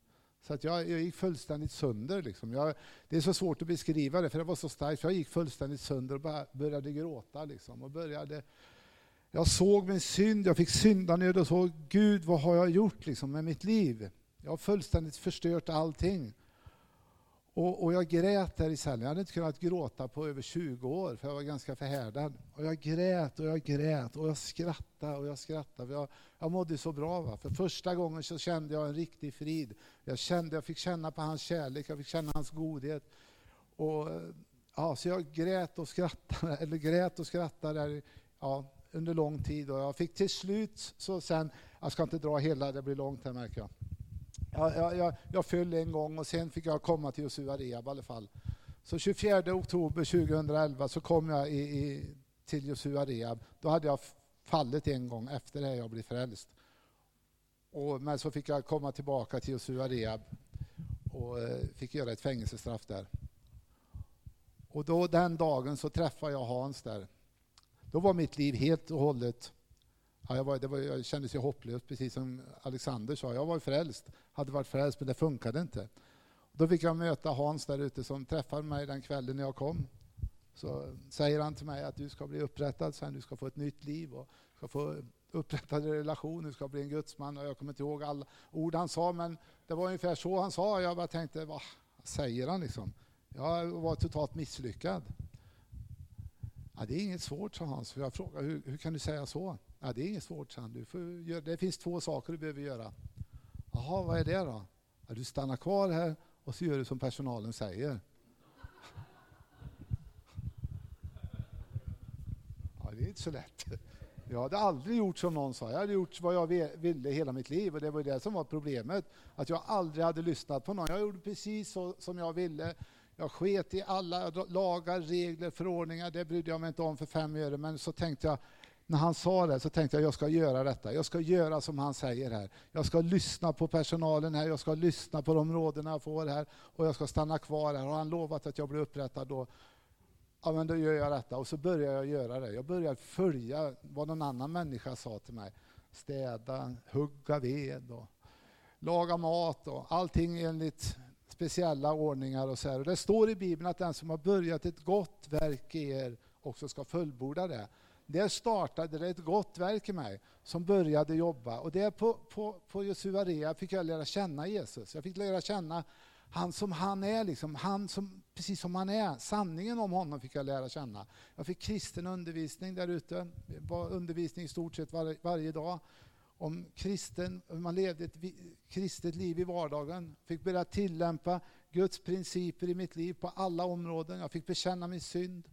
Så att jag gick fullständigt sönder. Liksom. Det är så svårt att beskriva det, för det var så starkt. Så jag gick fullständigt sönder och började gråta. Liksom, jag såg min synd, jag fick syndanöd och såg, Gud, vad har jag gjort liksom, med mitt liv? Jag har fullständigt förstört allting. Och jag grät där i cellen. Jag hade inte kunnat gråta på över 20 år, för jag var ganska förhärdad. Och jag grät och jag grät och jag skrattade och jag skrattade. Jag mådde så bra. Va? För första gången så kände jag en riktig frid. Jag fick känna på hans kärlek, jag fick känna hans godhet. Och, så jag grät och skrattade där, under lång tid. Och jag fick till slut, så sen, jag ska inte dra hela, det blir långt här märker jag. Jag föll en gång och sen fick jag komma till Josua Rehab i alla fall. Så 24 oktober 2011 så kom jag till Josua Rehab. Då hade jag fallit en gång efter det jag blev frälst. Men så fick jag komma tillbaka till Josua Rehab och fick göra ett fängelsestraff där. Och då den dagen så träffade jag Hans där. Då var mitt liv helt och hållet... jag kändes ju hopplös, precis som Alexander sa. Jag var frälst, hade varit frälst, men det funkade inte. Då fick jag möta Hans där ute som träffade mig den kvällen när jag kom. Så säger han till mig att du ska bli upprättad sen, du ska få ett nytt liv och ska få upprättad relation, du ska bli en gudsman. Och jag kommer inte ihåg alla ord han sa, men det var ungefär så han sa. Jag bara tänkte, vad säger han liksom? Jag var totalt misslyckad. Ja, det är inget svårt, sa Hans. För jag frågade, hur kan du säga så? Ja, det är inget svårt, sa han. Det finns 2 saker du behöver göra. Jaha, vad är det då? Ja, du stannar kvar här och så gör du som personalen säger. Ja, det är inte så lätt. Jag hade aldrig gjort som någon sa. Jag hade gjort vad jag ville hela mitt liv. Och det var det som var problemet. Att jag aldrig hade lyssnat på någon. Jag gjorde precis så som jag ville. Jag sket i alla lagar, regler, förordningar. Det brydde jag mig inte om för 5 öre. Men så tänkte jag, när han sa det så tänkte jag ska göra detta. Jag ska göra som han säger här. Jag ska lyssna på personalen här. Jag ska lyssna på de råden jag får här. Och jag ska stanna kvar här. Har han lovat att jag blir upprättad då? Ja, men då gör jag detta. Och så börjar jag göra det. Jag börjar följa vad någon annan människa sa till mig. Städa, hugga ved och laga mat och allting enligt speciella ordningar och så här. Och det står i Bibeln att den som har börjat ett gott verk i er också ska fullborda det. Där startade det ett gott verk i mig som började jobba. Och där på Josua Rehab fick jag lära känna Jesus. Jag fick lära känna han som han är, liksom. Han som, precis som han är. Sanningen om honom fick jag lära känna. Jag fick kristen undervisning där ute. Det var undervisning i stort sett varje dag. Om man levde ett kristet liv i vardagen. Fick börja tillämpa Guds principer i mitt liv på alla områden. Jag fick bekänna min synd.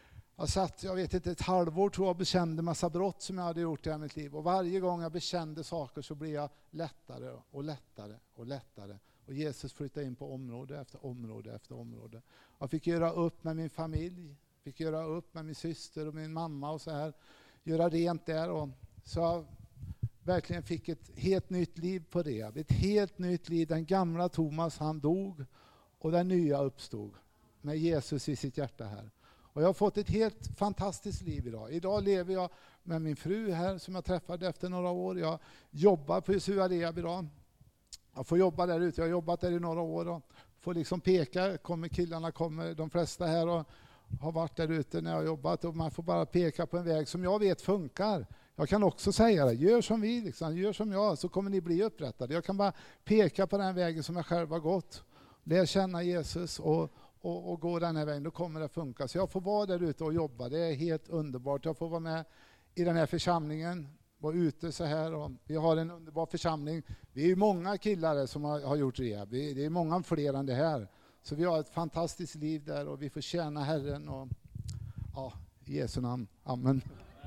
Jag vet inte, ett halvår tror jag bekände massa brott som jag hade gjort i mitt liv. Och varje gång jag bekände saker så blev jag lättare och lättare och lättare. Och Jesus flyttade in på område efter område efter område. Jag fick göra upp med min familj. Fick göra upp med min syster och min mamma och så här. Göra rent där. Och så jag verkligen fick ett helt nytt liv på det. Ett helt nytt liv. Den gamla Thomas, han dog. Och den nya uppstod. Med Jesus i sitt hjärta här. Och jag har fått ett helt fantastiskt liv idag. Idag lever jag med min fru här som jag träffade efter några år. Jag jobbar på Josua Rehab idag. Jag får jobba där ute. Jag har jobbat där i några år och får liksom peka. Killarna kommer, de flesta här och har varit där ute när jag har jobbat. Och man får bara peka på en väg som jag vet funkar. Jag kan också säga det. Gör som vi, liksom. Gör som jag, så kommer ni bli upprättade. Jag kan bara peka på den vägen som jag själv har gått. Lär känna Jesus och gå den här vägen, då kommer det funka. Så jag får vara där ute och jobba. Det är helt underbart. Jag får vara med i den här församlingen, vara ute så här. Och vi har en underbar församling. Vi är många killar som har gjort rehab. Det är många fler än det här. Så vi har ett fantastiskt liv där och vi får tjäna Herren. Och, ja, i Jesu namn. Amen.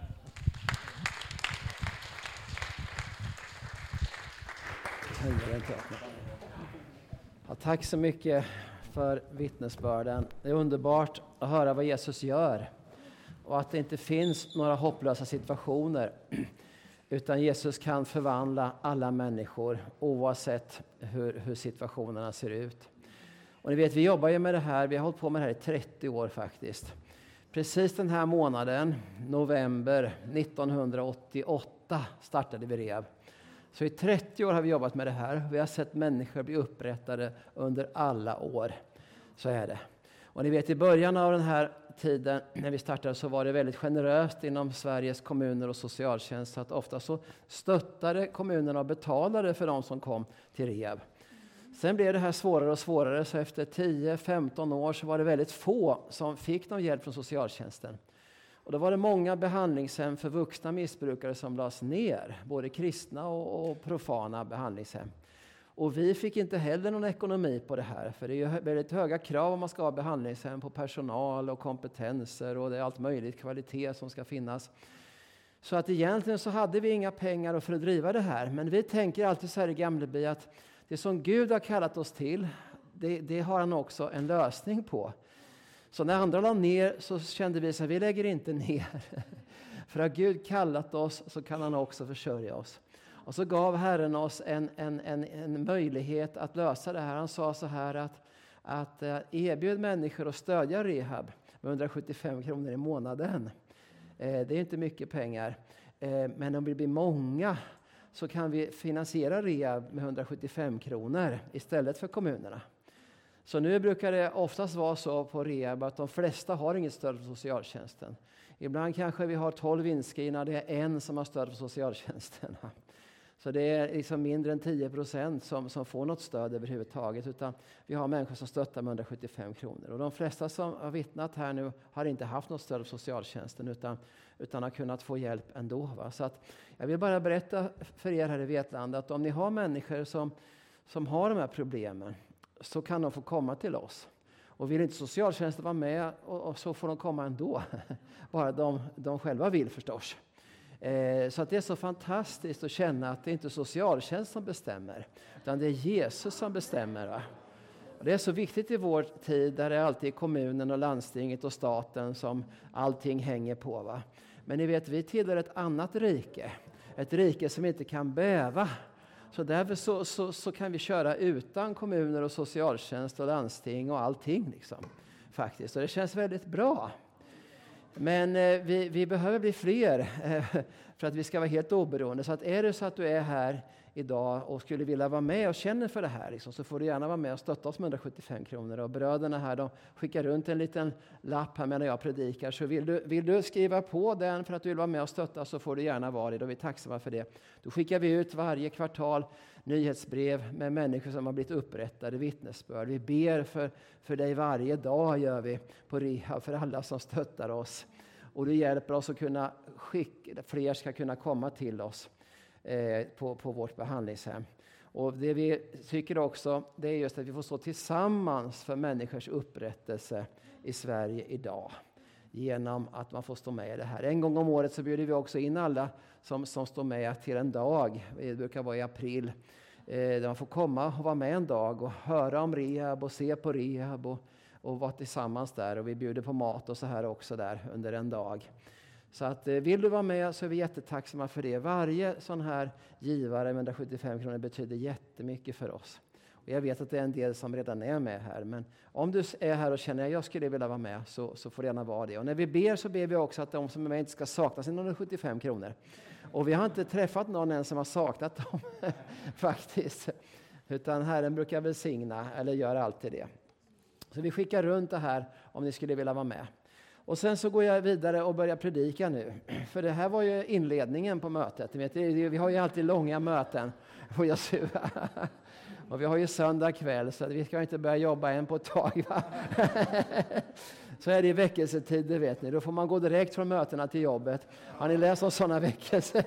Ja, tack så mycket för vittnesbörden. Det är underbart att höra vad Jesus gör och att det inte finns några hopplösa situationer, utan Jesus kan förvandla alla människor oavsett hur situationerna ser ut. Och ni vet, vi jobbar ju med det här, vi har hållit på med det här i 30 år faktiskt. Precis den här månaden, november 1988, startade vi rehab. Så i 30 år har vi jobbat med det här. Vi har sett människor bli upprättade under alla år. Så är det. Och ni vet, i början av den här tiden när vi startade så var det väldigt generöst inom Sveriges kommuner och socialtjänst. Så att ofta så stöttade kommunerna och betalade för de som kom till rehab. Sen blev det här svårare och svårare, så efter 10-15 år så var det väldigt få som fick någon hjälp från socialtjänsten. Och då var det många behandlingshem för vuxna missbrukare som lades ner, både kristna och profana behandlingshem. Och vi fick inte heller någon ekonomi på det här, för det är ju väldigt höga krav om man ska ha behandlingshem på personal och kompetenser, och det är allt möjligt kvalitet som ska finnas. Så att egentligen så hade vi inga pengar för att driva det här, men vi tänker alltid så här i Gamleby att det som Gud har kallat oss till, det har han också en lösning på. Så när andra la ner så kände vi så här, vi lägger inte ner. För att Gud kallat oss så kan han också försörja oss. Och så gav Herren oss en möjlighet att lösa det här. Han sa så här att erbjud människor att stödja rehab med 175 kronor i månaden. Det är inte mycket pengar, men om vi blir många så kan vi finansiera rehab med 175 kronor istället för kommunerna. Så nu brukar det oftast vara så på rehab att de flesta har inget stöd från socialtjänsten. Ibland kanske vi har 12 inskrivna, det är en som har stöd från socialtjänsten. Så det är liksom mindre än 10% som får något stöd överhuvudtaget, utan vi har människor som stöttar med 175 kronor. Och de flesta som har vittnat här nu har inte haft något stöd från socialtjänsten utan har kunnat få hjälp ändå. Va? Så att jag vill bara berätta för er här i Vetlanda att om ni har människor som har de här problemen så kan de få komma till oss. Och vill inte socialtjänsten vara med och så får de komma ändå. Bara de själva vill förstås. Så att det är så fantastiskt att känna att det inte är socialtjänst som bestämmer, utan det är Jesus som bestämmer. Va? Och det är så viktigt i vår tid där det alltid är kommunen och landstinget och staten som allting hänger på. Va? Men ni vet, vi tillhör ett annat rike. Ett rike som inte kan bäva. Så därför så kan vi köra utan kommuner och socialtjänst och landsting och allting liksom. Faktiskt. Och det känns väldigt bra. Men vi behöver bli fler för att vi ska vara helt oberoende. Så att är det så att du är här idag och skulle vilja vara med och känner för det här liksom, så får du gärna vara med och stötta oss med 175 kronor. Och bröderna här, de skickar runt en liten lapp här medan jag predikar. Så vill du skriva på den för att du vill vara med och stötta, så får du gärna vara det. Då är vi tacksamma för det. Då skickar vi ut varje kvartal nyhetsbrev med människor som har blivit upprättade, vittnesbörd. Vi ber för dig varje dag, gör vi på rehab, för alla som stöttar oss. Och du hjälper oss att kunna fler ska kunna komma till oss på vårt behandlingshem. Och det vi tycker också, det är just att vi får stå tillsammans för människors upprättelse i Sverige idag. Genom att man får stå med i det här. En gång om året så bjuder vi också in alla som står med till en dag. Det brukar vara i april. Där man får komma och vara med en dag och höra om rehab och se på rehab och vara tillsammans där. Och vi bjuder på mat och så här också där under en dag. Så att vill du vara med så är vi jättetacksamma för det. Varje sån här givare med 175 kronor betyder jättemycket för oss. Och jag vet att det är en del som redan är med här. Men om du är här och känner att jag skulle vilja vara med, så får det gärna vara det. Och när vi ber så ber vi också att de som är med inte ska sakna sina 175 kronor. Och vi har inte träffat någon än som har saknat dem faktiskt. Utan Herren brukar välsigna eller gör alltid det. Så vi skickar runt det här om ni skulle vilja vara med. Och sen så går jag vidare och börjar predika nu. För det här var ju inledningen på mötet. Vi har ju alltid långa möten på Josua. Och vi har ju söndag kväll, så vi ska inte börja jobba än på ett tag. Va? Så är det i väckelsetider, vet ni. Då får man gå direkt från mötena till jobbet. Har ni läst om sådana väckelser?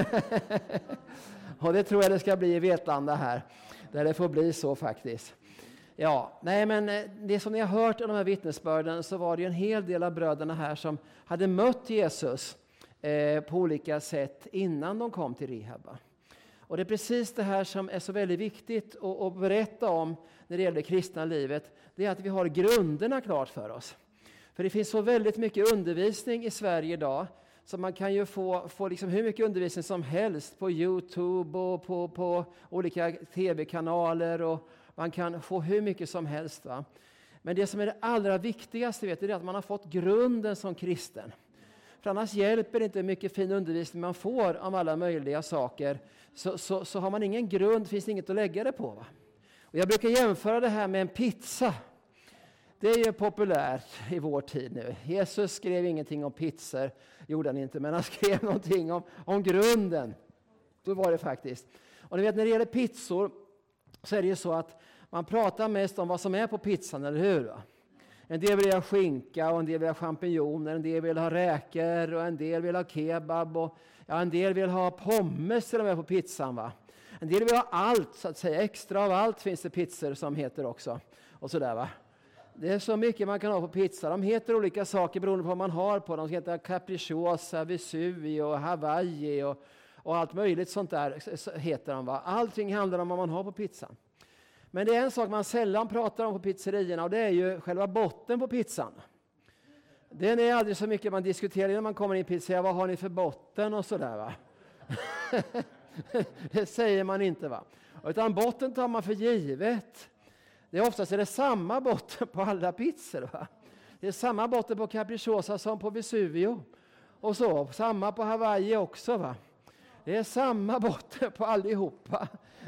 Och det tror jag det ska bli i Vetlanda här. Där det får bli så faktiskt. Ja, nej men det som ni har hört av de här vittnesbörden, så var det ju en hel del av bröderna här som hade mött Jesus på olika sätt innan de kom till rehab. Och det är precis det här som är så väldigt viktigt att berätta om när det gäller det kristna livet. Det är att vi har grunderna klart för oss. För det finns så väldigt mycket undervisning i Sverige idag. Så man kan ju få liksom hur mycket undervisning som helst på YouTube och på olika tv-kanaler. Och man kan få hur mycket som helst. Va? Men det som är det allra viktigaste är att man har fått grunden som kristen. För annars hjälper det inte mycket fin undervisning man får om alla möjliga saker. Så har man ingen grund, finns det inget att lägga det på. Va? Och jag brukar jämföra det här med en pizza. Det är ju populärt i vår tid nu. Jesus skrev ingenting om pizzor, gjorde han inte, men han skrev någonting om grunden. Då var det faktiskt. Och ni vet, när det gäller pizzor så är det ju så att man pratar mest om vad som är på pizzan, eller hur? Va? En del vill ha skinka och en del vill ha champinjoner, en del vill ha räkor och en del vill ha kebab och en del vill ha pommes till och med på pizzan. Va? En del vill ha allt, så att säga. Extra av allt finns det pizzor som heter också. Och sådär, va? Det är så mycket man kan ha på pizza. De heter olika saker beroende på vad man har på dem. De heter capricciosa, Vesuvio, Hawaii och allt möjligt sånt där heter de. Va? Allting handlar om vad man har på pizzan. Men det är en sak man sällan pratar om på pizzerierna och det är ju själva botten på pizzan. Den är aldrig så mycket man diskuterar när man kommer in i pizzeria. Vad har ni för botten och sådär, va? Det säger man inte, va? Utan botten tar man för givet. Det är oftast är det samma botten på alla pizzor, va? Det är samma botten på capricciosa som på Vesuvio. Och så, samma på Hawaii också, va? Det är samma botten på allihopa,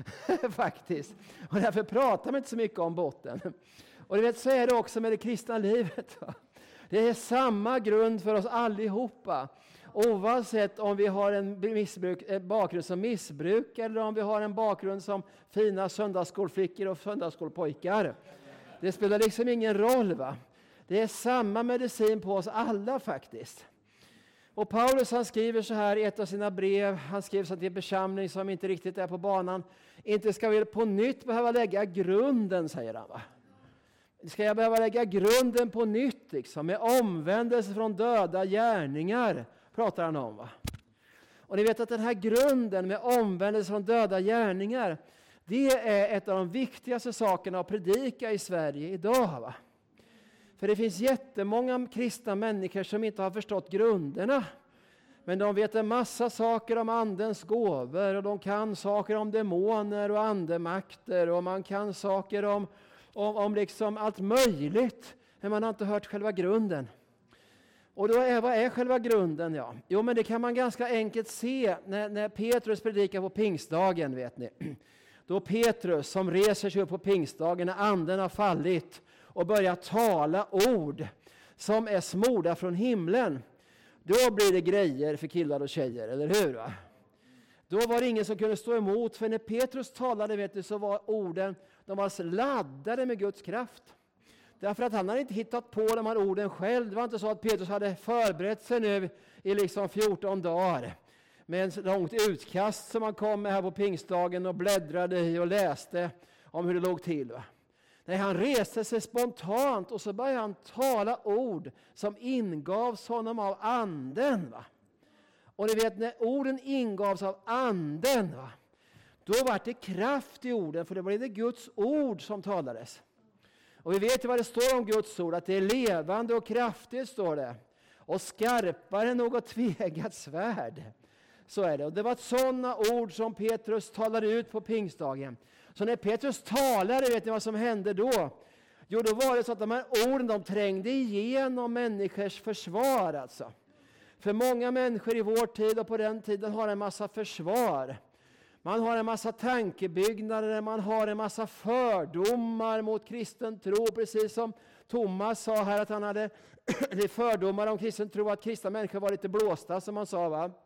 faktiskt. Och därför pratar man inte så mycket om botten. Och du vet, så är det också med det kristna livet, va? Det är samma grund för oss allihopa. Oavsett om vi har en bakgrund som missbruk eller om vi har en bakgrund som fina söndagsskolflickor och söndagsskolpojkar. Det spelar liksom ingen roll, va? Det är samma medicin på oss alla faktiskt. Och Paulus han skriver så här i ett av sina brev. Han skriver så till en församling som inte riktigt är på banan. Inte ska vi på nytt behöva lägga grunden, säger han, va? Ska jag behöva lägga grunden på nytt liksom, med omvändelse från döda gärningar, pratar han om, va? Och ni vet att den här grunden med omvändelse från döda gärningar, det är ett av de viktigaste sakerna att predika i Sverige idag, va? För det finns jättemånga kristna människor som inte har förstått grunderna. Men de vet en massa saker om andens gåvor och de kan saker om demoner och andemakter och man kan saker om liksom allt möjligt. Men man har inte hört själva grunden. Och då vad är själva grunden? Ja? Jo, men det kan man ganska enkelt se när Petrus predikar på pingstdagen, vet ni. Då Petrus som reser sig upp på pingstdagen när anden har fallit och börjar tala ord som är smorda från himlen. Då blir det grejer för killar och tjejer, eller hur? Va? Då var det ingen som kunde stå emot, för när Petrus talade, vet du, så var orden, de var laddade med Guds kraft. Därför att han hade inte hittat på de här orden själv. Det var inte så att Petrus hade förberett sig nu i liksom 14 dagar. Med ett långt utkast som han kom med här på pingstdagen och bläddrade i och läste om hur det låg till. Va? Nej, han reste sig spontant och så började han tala ord som ingavs honom av anden. Va? Och ni vet, när orden ingavs av anden, va? Då var det kraft i orden, för det var det Guds ord som talades. Och vi vet ju vad det står om Guds ord, att det är levande och kraftigt, står det. Och skarpare än något tvegat svärd. Så är det. Och det var sådana ord som Petrus talade ut på pingstdagen. Så när Petrus talade, vet ni vad som hände då? Jo, då var det så att de här orden, de trängde igenom människors försvar alltså. För många människor i vår tid och på den tiden har en massa försvar. Man har en massa tankebyggnader, man har en massa fördomar mot kristen tro. Precis som Thomas sa här att han hade fördomar om kristen tro, att kristna människor var lite blåsta, som man sa, va?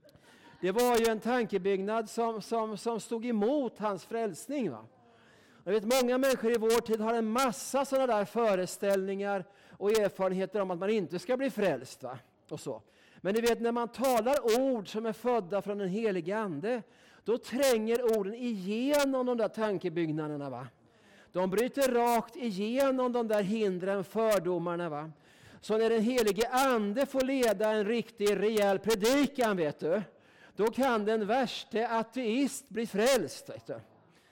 Det var ju en tankebyggnad som stod emot hans frälsning, va? Jag vet, många människor i vår tid har en massa sådana där föreställningar och erfarenheter om att man inte ska bli frälst, va? Och så. Men ni vet, när man talar ord som är födda från den helige ande, då tränger orden igenom de där tankebyggnaderna, va? De bryter rakt igenom de där hindren, fördomarna, va? Så när den helige ande får leda en riktig, rejäl predikan, vet du, då kan den värste ateist bli frälst, vet du.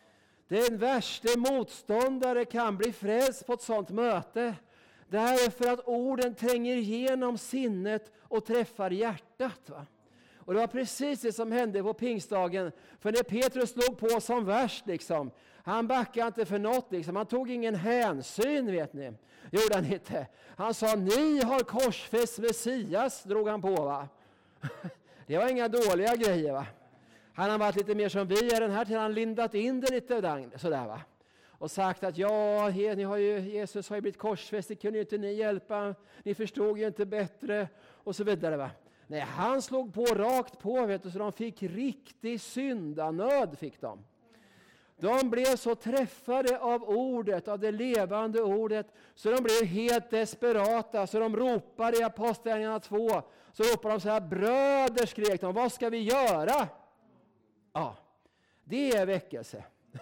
Den värste motståndare kan bli frälst på ett sånt möte. Därför att orden tränger igenom sinnet och träffar hjärtat, va? Och det var precis det som hände på pingstdagen. För när Petrus slog på som värst liksom, han backade inte för något liksom. Han tog ingen hänsyn, vet ni. Gjorde han inte. Han sa, ni har korsfäst Messias, drog han på, va. Det var inga dåliga grejer, va. Han har varit lite mer som vi är den här tiden. Han lindat in det lite sådär, va. Och sagt att ja, Jesus har ju blivit korsfäst, det kunde ju inte ni hjälpa. Ni förstod ju inte bättre och så vidare, va. Nej, han slog på rakt på, vet du, så de fick riktig syndanöd, fick de. De blev så träffade av ordet, av det levande ordet, så de blev helt desperata. Så de ropade i Apostlagärningarna 2, så ropade de så här, bröder, skrek de, vad ska vi göra? Ja, det är väckelse.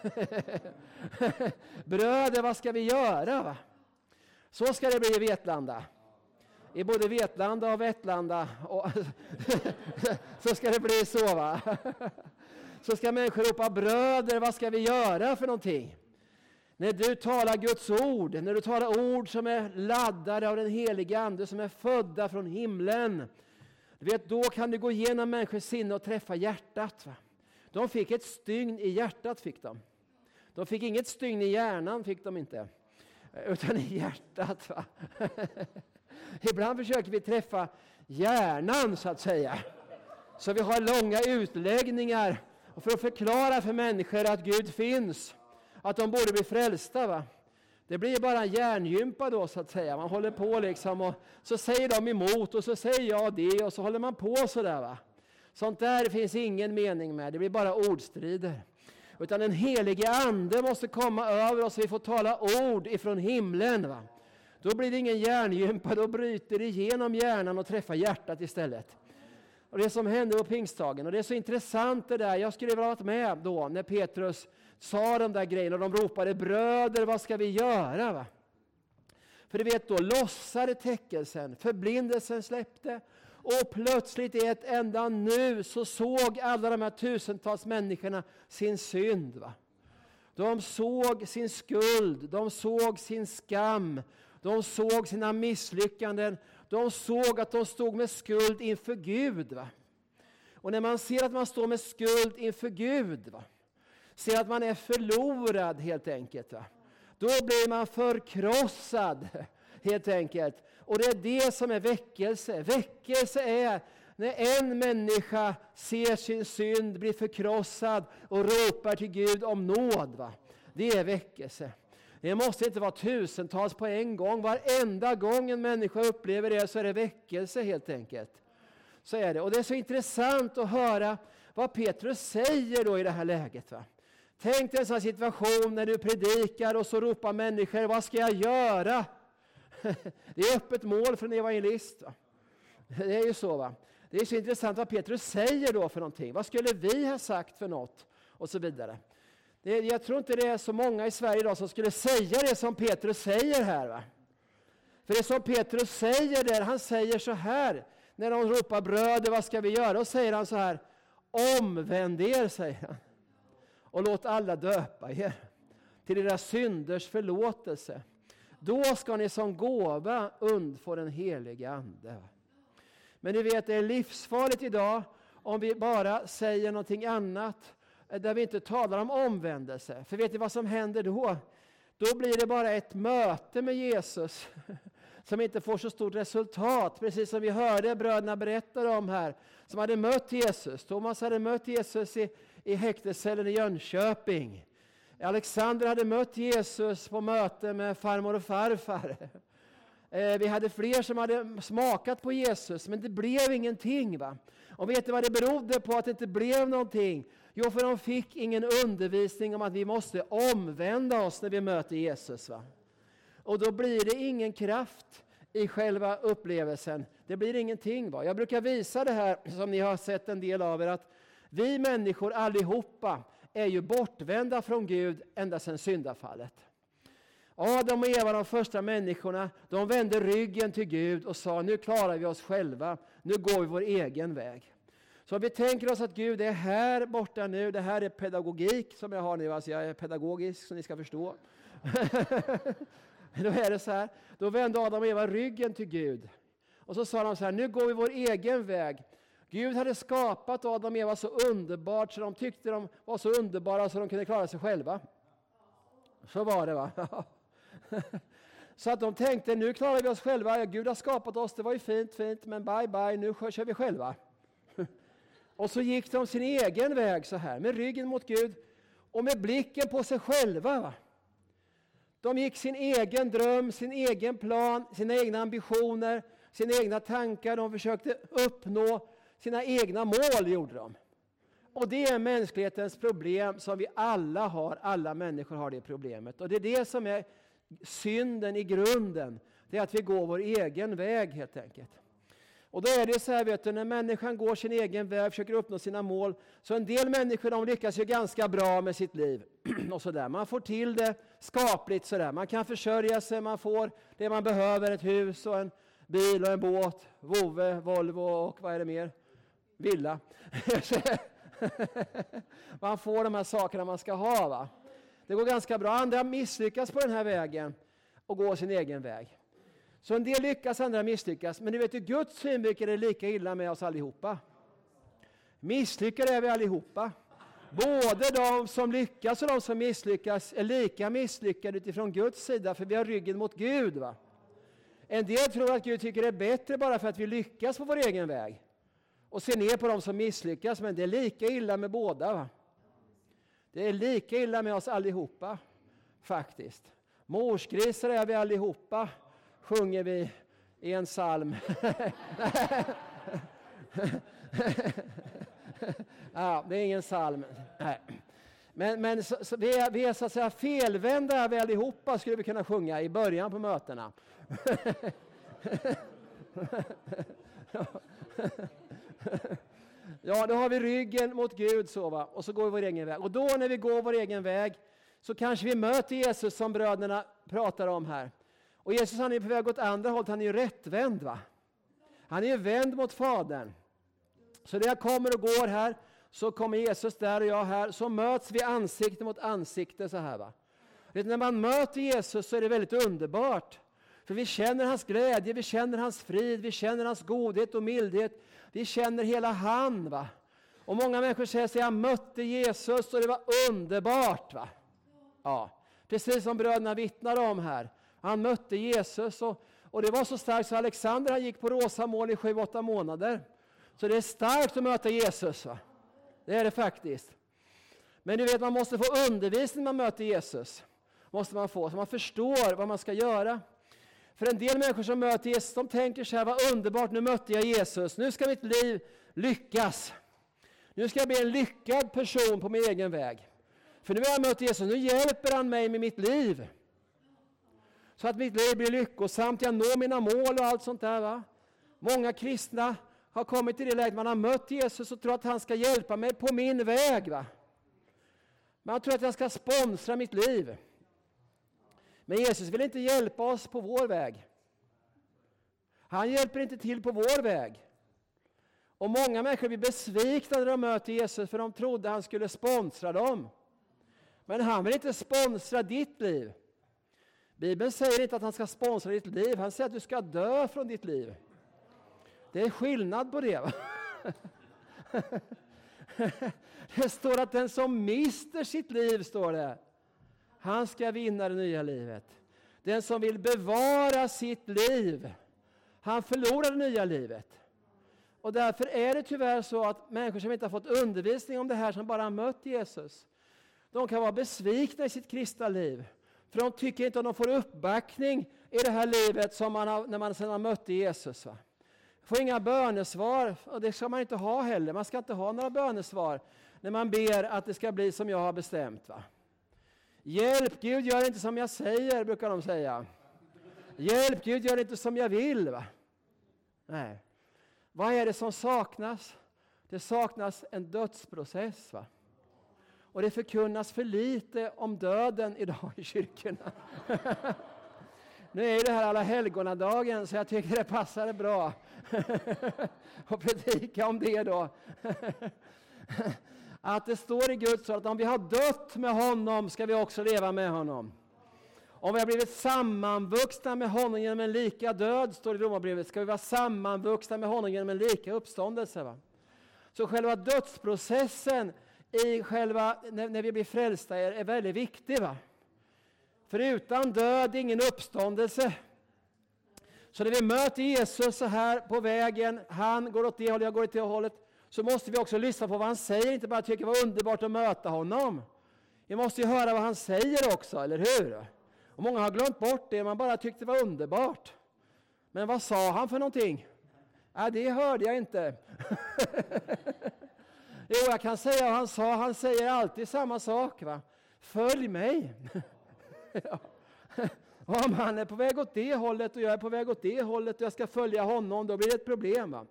Bröder, vad ska vi göra, va? Så ska det bli i Vetlanda. I både Vetlanda och Vettlanda. Och så ska det bli så, va? Så ska människor ropa, bröder, vad ska vi göra för någonting? När du talar Guds ord, när du talar ord som är laddade av den heliga ande, som är födda från himlen, du vet, då kan du gå igenom människors sinne och träffa hjärtat, va? De fick ett stygn i hjärtat, fick de. De fick inget stygn i hjärnan, fick de inte. Utan i hjärtat, va? Ibland försöker vi träffa hjärnan, så att säga. Så vi har långa utläggningar och för att förklara för människor att Gud finns. Att de borde bli frälsta, va? Det blir bara en hjärngympa då, så att säga. Man håller på liksom och så säger de emot och så säger jag det och så håller man på så där, va? Sånt där finns ingen mening med. Det blir bara ordstrider. Utan den helige ande måste komma över oss så vi får tala ord ifrån himlen, va? Då blir det ingen hjärngympa, då bryter det igenom hjärnan och träffar hjärtat istället. Och det som hände på pingstdagen, och det är så intressant det där, jag skulle ha varit med då när Petrus sa de där grejerna och de ropade, bröder, vad ska vi göra, va? För du vet, då lossade täckelsen, förblindelsen släppte och plötsligt i ett enda nu så såg alla de här tusentals människorna sin synd, va? De såg sin skuld, de såg sin skam, de såg sina misslyckanden, de såg att de stod med skuld inför Gud, va? Och när man ser att man står med skuld inför Gud, va? Ser att man är förlorad helt enkelt, va? Då blir man förkrossad helt enkelt. Och det är det som är väckelse. Väckelse är när en människa ser sin synd, blir förkrossad och ropar till Gud om nåd, va? Det är väckelse. Det måste inte vara tusentals på en gång. Varenda gång en människa upplever det så är det väckelse helt enkelt. Så är det. Och det är så intressant att höra vad Petrus säger då i det här läget, va? Tänk dig en sån situation när du predikar och så ropar människor, vad ska jag göra? Det är öppet mål för en evangelist, va? Det är ju så, va? Det är så intressant vad Petrus säger då för någonting. Vad skulle vi ha sagt för något? Och så vidare. Jag tror inte det är så många i Sverige idag som skulle säga det som Petrus säger här, va? För det som Petrus säger där, han säger så här, när de ropar bröder, vad ska vi göra? Och säger han så här, omvänd er, säger han. Och låt alla döpa er till deras synders förlåtelse. Då ska ni som gåva undfå den heliga ande. Men ni vet, det är livsfarligt idag om vi bara säger någonting annat där vi inte talar om omvändelse. För vet ni vad som händer då? Då blir det bara ett möte med Jesus som inte får så stort resultat. Precis som vi hörde bröderna berätta om här, som hade mött Jesus. Thomas hade mött Jesus i häktescellen i Jönköping. Alexander hade mött Jesus på möte med farmor och farfar. Vi hade fler som hade smakat på Jesus, men det blev ingenting, va? Och vet du vad det berodde på att det inte blev någonting? Jo, för de fick ingen undervisning om att vi måste omvända oss när vi möter Jesus, va? Och då blir det ingen kraft i själva upplevelsen. Det blir ingenting, va? Jag brukar visa det här, som ni har sett en del av er, att vi människor allihopa är ju bortvända från Gud ända sedan syndafallet. Adam och Eva, de första människorna, de vände ryggen till Gud och sa, nu klarar vi oss själva, nu går vi vår egen väg. Så vi tänker oss att Gud är här borta nu, det här är pedagogik som jag har nu, alltså jag är pedagogisk så ni ska förstå. Då är det så här, då vände Adam och Eva ryggen till Gud. Och så sa de så här, nu går vi vår egen väg. Gud hade skapat Adam och Eva så underbart så de tyckte de var så underbara så de kunde klara sig själva. Så var det, va? Så att de tänkte, nu klarar vi oss själva. Gud har skapat oss, det var ju fint, men bye bye, nu kör vi själva. Och så gick de sin egen väg så här, med ryggen mot Gud och med blicken på sig själva, va? De gick sin egen dröm, sin egen plan, sina egna ambitioner, sina egna tankar. De försökte uppnå sina egna mål, gjorde de. Och det är mänsklighetens problem som vi alla har. Alla människor har det problemet. Och det är det som är synden i grunden. Det är att vi går vår egen väg helt enkelt. Och då är det så här, vet du, när människan går sin egen väg, försöker uppnå sina mål. Så en del människor, de lyckas ju ganska bra med sitt liv. Och så där. Man får till det skapligt sådär. Man kan försörja sig, man får det man behöver. Ett hus och en bil och en båt. Vove, Volvo och vad är det mer? Villa. Man får de här sakerna man ska ha, va? Det går ganska bra. Andra misslyckas på den här vägen och går sin egen väg. Så en del lyckas, andra misslyckas. Men ni vet ju, Guds synvinkel är lika illa med oss allihopa. Misslyckade är vi allihopa. Både de som lyckas och de som misslyckas är lika misslyckade utifrån Guds sida, för vi har ryggen mot Gud, va? En del tror att Gud tycker det är bättre bara för att vi lyckas på vår egen väg. Och ser ner på de som misslyckas, men det är lika illa med båda, va? Det är lika illa med oss allihopa, faktiskt. Morsgrisar är vi allihopa, sjunger vi i en psalm. Ja, det är ingen psalm. Nej. Men så vi är så att säga felvända är vi allihopa, skulle vi kunna sjunga i början på mötena. Ja, då har vi ryggen mot Gud så, va? Och så går vi vår egen väg. Och då när vi går vår egen väg så kanske vi möter Jesus som bröderna pratar om här. Och Jesus, han är på väg åt andra hållet, han är ju rättvänd, va? Han är ju vänd mot Fadern. Så när jag kommer och går här så kommer Jesus där och jag här, så möts vi ansikte mot ansikte så här, va? Vet, när man möter Jesus så är det väldigt underbart. För vi känner hans glädje, vi känner hans frid, vi känner hans godhet och mildhet. Vi känner hela han, va? Och många människor säger att jag mötte Jesus och det var underbart, va? Ja, precis som bröderna vittnar om här. Han mötte Jesus och det var så starkt så Alexander, han gick på rosa mål i 7-8 månader. Så det är starkt att möta Jesus, va? Det är det faktiskt. Men du vet, man måste få undervisning när man möter Jesus. Måste man få, så man förstår vad man ska göra. För en del människor som möter Jesus, de tänker så här, vad underbart, nu mötte jag Jesus. Nu ska mitt liv lyckas. Nu ska jag bli en lyckad person på min egen väg. För nu har jag mött Jesus, nu hjälper han mig med mitt liv. Så att mitt liv blir lyckosamt, jag når mina mål och allt sånt där, va? Många kristna har kommit till det läget, man har mött Jesus och tror att han ska hjälpa mig på min väg, va? Man tror att han ska sponsra mitt liv. Men Jesus vill inte hjälpa oss på vår väg. Han hjälper inte till på vår väg. Och många människor blir besvikna när de möter Jesus för de trodde han skulle sponsra dem. Men han vill inte sponsra ditt liv. Bibeln säger inte att han ska sponsra ditt liv. Han säger att du ska dö från ditt liv. Det är skillnad på det, va? Det står att den som mister sitt liv, står det, han ska vinna det nya livet. Den som vill bevara sitt liv, han förlorar det nya livet. Och därför är det tyvärr så att människor som inte har fått undervisning om det här, som bara har mött Jesus, de kan vara besvikna i sitt kristna liv. För de tycker inte att de får uppbackning i det här livet som man har, när man sedan mötte Jesus, va? Får inga bönesvar, och det ska man inte ha heller. Man ska inte ha några bönesvar när man ber att det ska bli som jag har bestämt, va? Hjälp, Gud gör inte som jag säger, brukar de säga. Hjälp, Gud gör inte som jag vill, va? Nej. Vad är det som saknas? Det saknas en dödsprocess, va? Och det förkunnas för lite om döden idag i kyrkorna. Nu är det här alla helgonadagen, så jag tycker det passar bra att predika om det då. Att det står i Guds ord att om vi har dött med honom ska vi också leva med honom. Om vi har blivit sammanvuxna med honom genom en lika död, står det i Romarbrevet, ska vi vara sammanvuxna med honom genom en lika uppståndelse, va? Så själva dödsprocessen i själva, när vi blir frälsta är väldigt viktig. Va? För utan död ingen uppståndelse. Så när vi möter Jesus så här på vägen, han går åt det hållet, jag går åt det hållet, så måste vi också lyssna på vad han säger, inte bara tycka det var underbart att möta honom. Vi måste ju höra vad han säger också, eller hur? Och många har glömt bort det, man bara tyckte det var underbart. Men vad sa han för någonting? Det hörde jag inte. Jo, jag kan säga vad han sa. Han säger alltid samma sak. Va? Följ mig. Ja. Om han är på väg åt det hållet och jag är på väg åt det hållet och jag ska följa honom, då blir det ett problem. Va?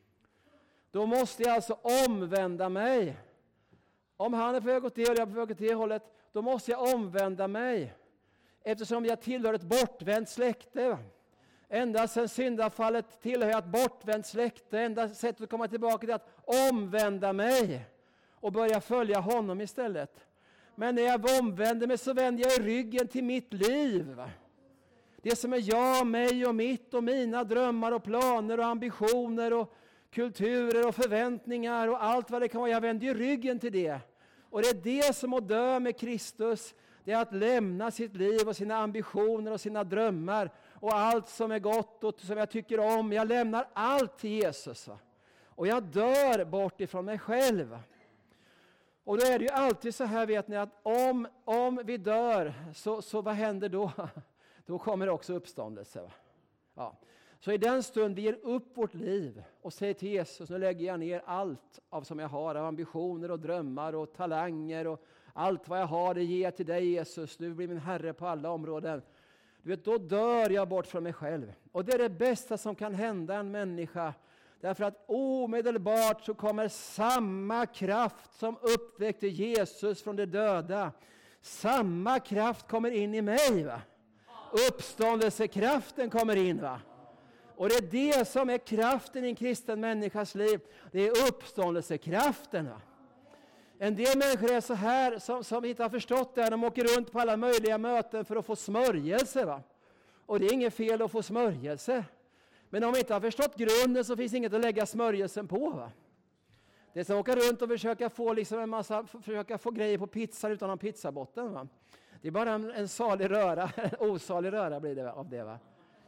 Då måste jag alltså omvända mig. Om han är på väg åt det och jag är på väg åt det hållet, då måste jag omvända mig. Eftersom jag tillhör ett bortvänt släkte. Va? Ända sedan syndafallet tillhör jag ett bortvänt släkte. Enda sättet att komma tillbaka är att omvända mig och börja följa honom istället. Men när jag omvänder mig så vänder jag ryggen till mitt liv. Va? Det som är jag, mig och mitt och mina drömmar och planer och ambitioner och kulturer och förväntningar och allt vad det kan vara. Jag vänder ju ryggen till det. Och det är det som att dö med Kristus. Det är att lämna sitt liv och sina ambitioner och sina drömmar och allt som är gott och som jag tycker om. Jag lämnar allt till Jesus. Va? Och jag dör bort ifrån mig själv. Va? Och då är det ju alltid så här, vet ni, att om vi dör så vad händer då? Då kommer också uppståndelse. Va? Ja. Så i den stund vi ger upp vårt liv och säger till Jesus, nu lägger jag ner allt av som jag har, av ambitioner och drömmar och talanger och allt vad jag har, det ger jag till dig Jesus, du blir min Herre på alla områden. Du vet, då dör jag bort från mig själv. Och det är det bästa som kan hända en människa. Därför att omedelbart så kommer samma kraft som uppväckte Jesus från de döda. Samma kraft kommer in i mig. Va? Uppståndelsekraften kommer in. Va? Och det är det som är kraften i en kristen människas liv. Det är uppståndelsekraften. Va? En del människor är så här som inte har förstått det. De åker runt på alla möjliga möten för att få smörjelse. Va? Och det är inget fel att få smörjelse. Men om vi inte har förstått grunden så finns inget att lägga smörjelsen på. Va? Det är som att åka runt och försöka få, försöka få grejer på pizzan utan en pizzabotten. Va? Det är bara en salig röra, en osalig röra blir det av det. Va?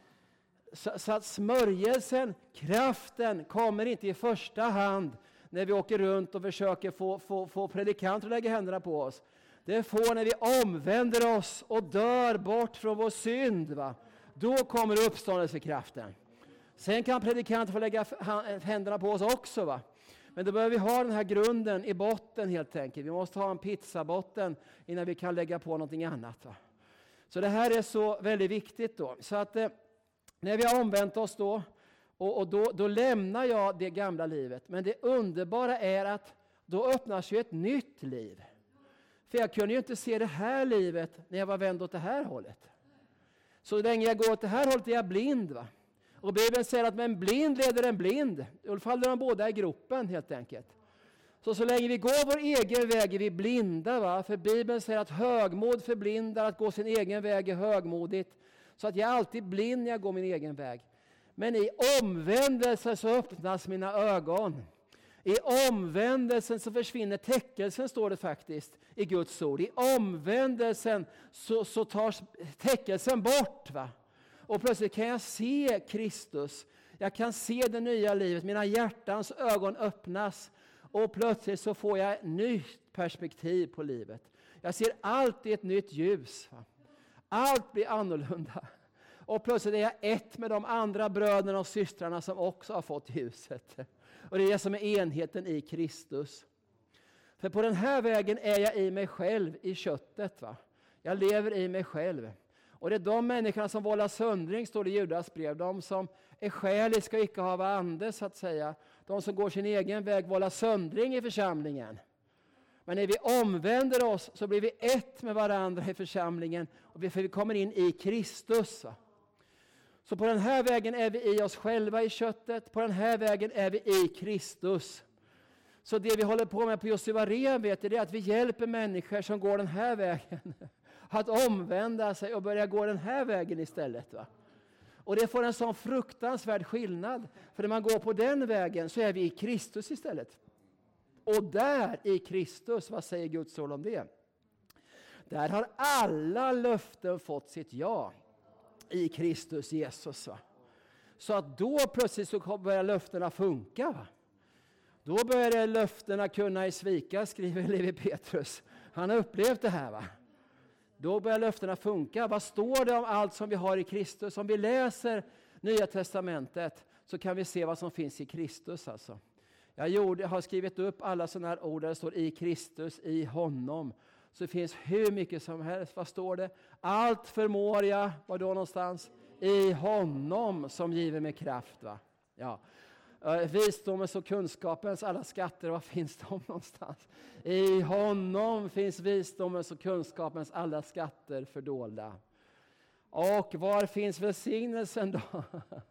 Så att smörjelsen, kraften kommer inte i första hand när vi åker runt och försöker få predikanter att lägga händerna på oss. Det får när vi omvänder oss och dör bort från vår synd. Va? Då kommer uppståndelsekraften. Sen kan predikanter få lägga händerna på oss också. Va? Men då behöver vi ha den här grunden i botten helt enkelt. Vi måste ha en pizzabotten innan vi kan lägga på någonting annat. Va? Så det här är så väldigt viktigt då. Så att när vi har omvänt oss då lämnar jag det gamla livet. Men det underbara är att då öppnas ju ett nytt liv. För jag kunde ju inte se det här livet när jag var vänd åt det här hållet. Så länge jag går åt det här hållet är jag blind. Va? Och Bibeln säger att med en blind leder en blind. Då faller de båda i gropen helt enkelt. Så länge vi går vår egen väg är vi blinda. Va? För Bibeln säger att högmod förblindar, att gå sin egen väg är högmodigt. Så att jag är alltid blind när jag går min egen väg. Men i omvändelse så öppnas mina ögon. I omvändelsen så försvinner täckelsen, står det faktiskt i Guds ord. I omvändelsen så tar täckelsen bort. Va? Och plötsligt kan jag se Kristus. Jag kan se det nya livet. Mina hjärtans ögon öppnas. Och plötsligt så får jag ett nytt perspektiv på livet. Jag ser allt i ett nytt ljus. Va? Allt blir annorlunda. Och plötsligt är jag ett med de andra bröderna och systrarna som också har fått ljuset. Och det är det som är enheten i Kristus. För på den här vägen är jag i mig själv, i köttet. Va? Jag lever i mig själv. Och det är de människorna som vållar söndring, står det i Judas brev. De som är själiska och icke hava ande, så att säga. De som går sin egen väg vållar söndring i församlingen. Men när vi omvänder oss så blir vi ett med varandra i församlingen. Och vi kommer in i Kristus. Va? Så på den här vägen är vi i oss själva i köttet. På den här vägen är vi i Kristus. Så det vi håller på med på Josua-Ren vet är att vi hjälper människor som går den här vägen. Att omvända sig och börja gå den här vägen istället. Va? Och det får en sån fruktansvärd skillnad. För när man går på den vägen så är vi i Kristus istället. Och där i Kristus, vad säger Guds ord om det? Där har alla löften fått sitt ja i Kristus Jesus. Va? Så att då plötsligt så börjar löftena funka. Va? Då börjar löftena kunna i svika, skriver Levi Petrus. Han har upplevt det här. Va? Då börjar löftena funka. Vad står det om allt som vi har i Kristus? Om vi läser Nya Testamentet så kan vi se vad som finns i Kristus. Alltså. Jag har skrivit upp alla sådana här ord där det står i Kristus, i honom. Så det finns hur mycket som helst. Vad står det? Allt förmår jag, var då någonstans? I honom som giver mig kraft. Va? Ja. Visdomens och kunskapens alla skatter, var finns de någonstans? I honom finns visdomens och kunskapens alla skatter fördolda. Och var finns välsignelsen då?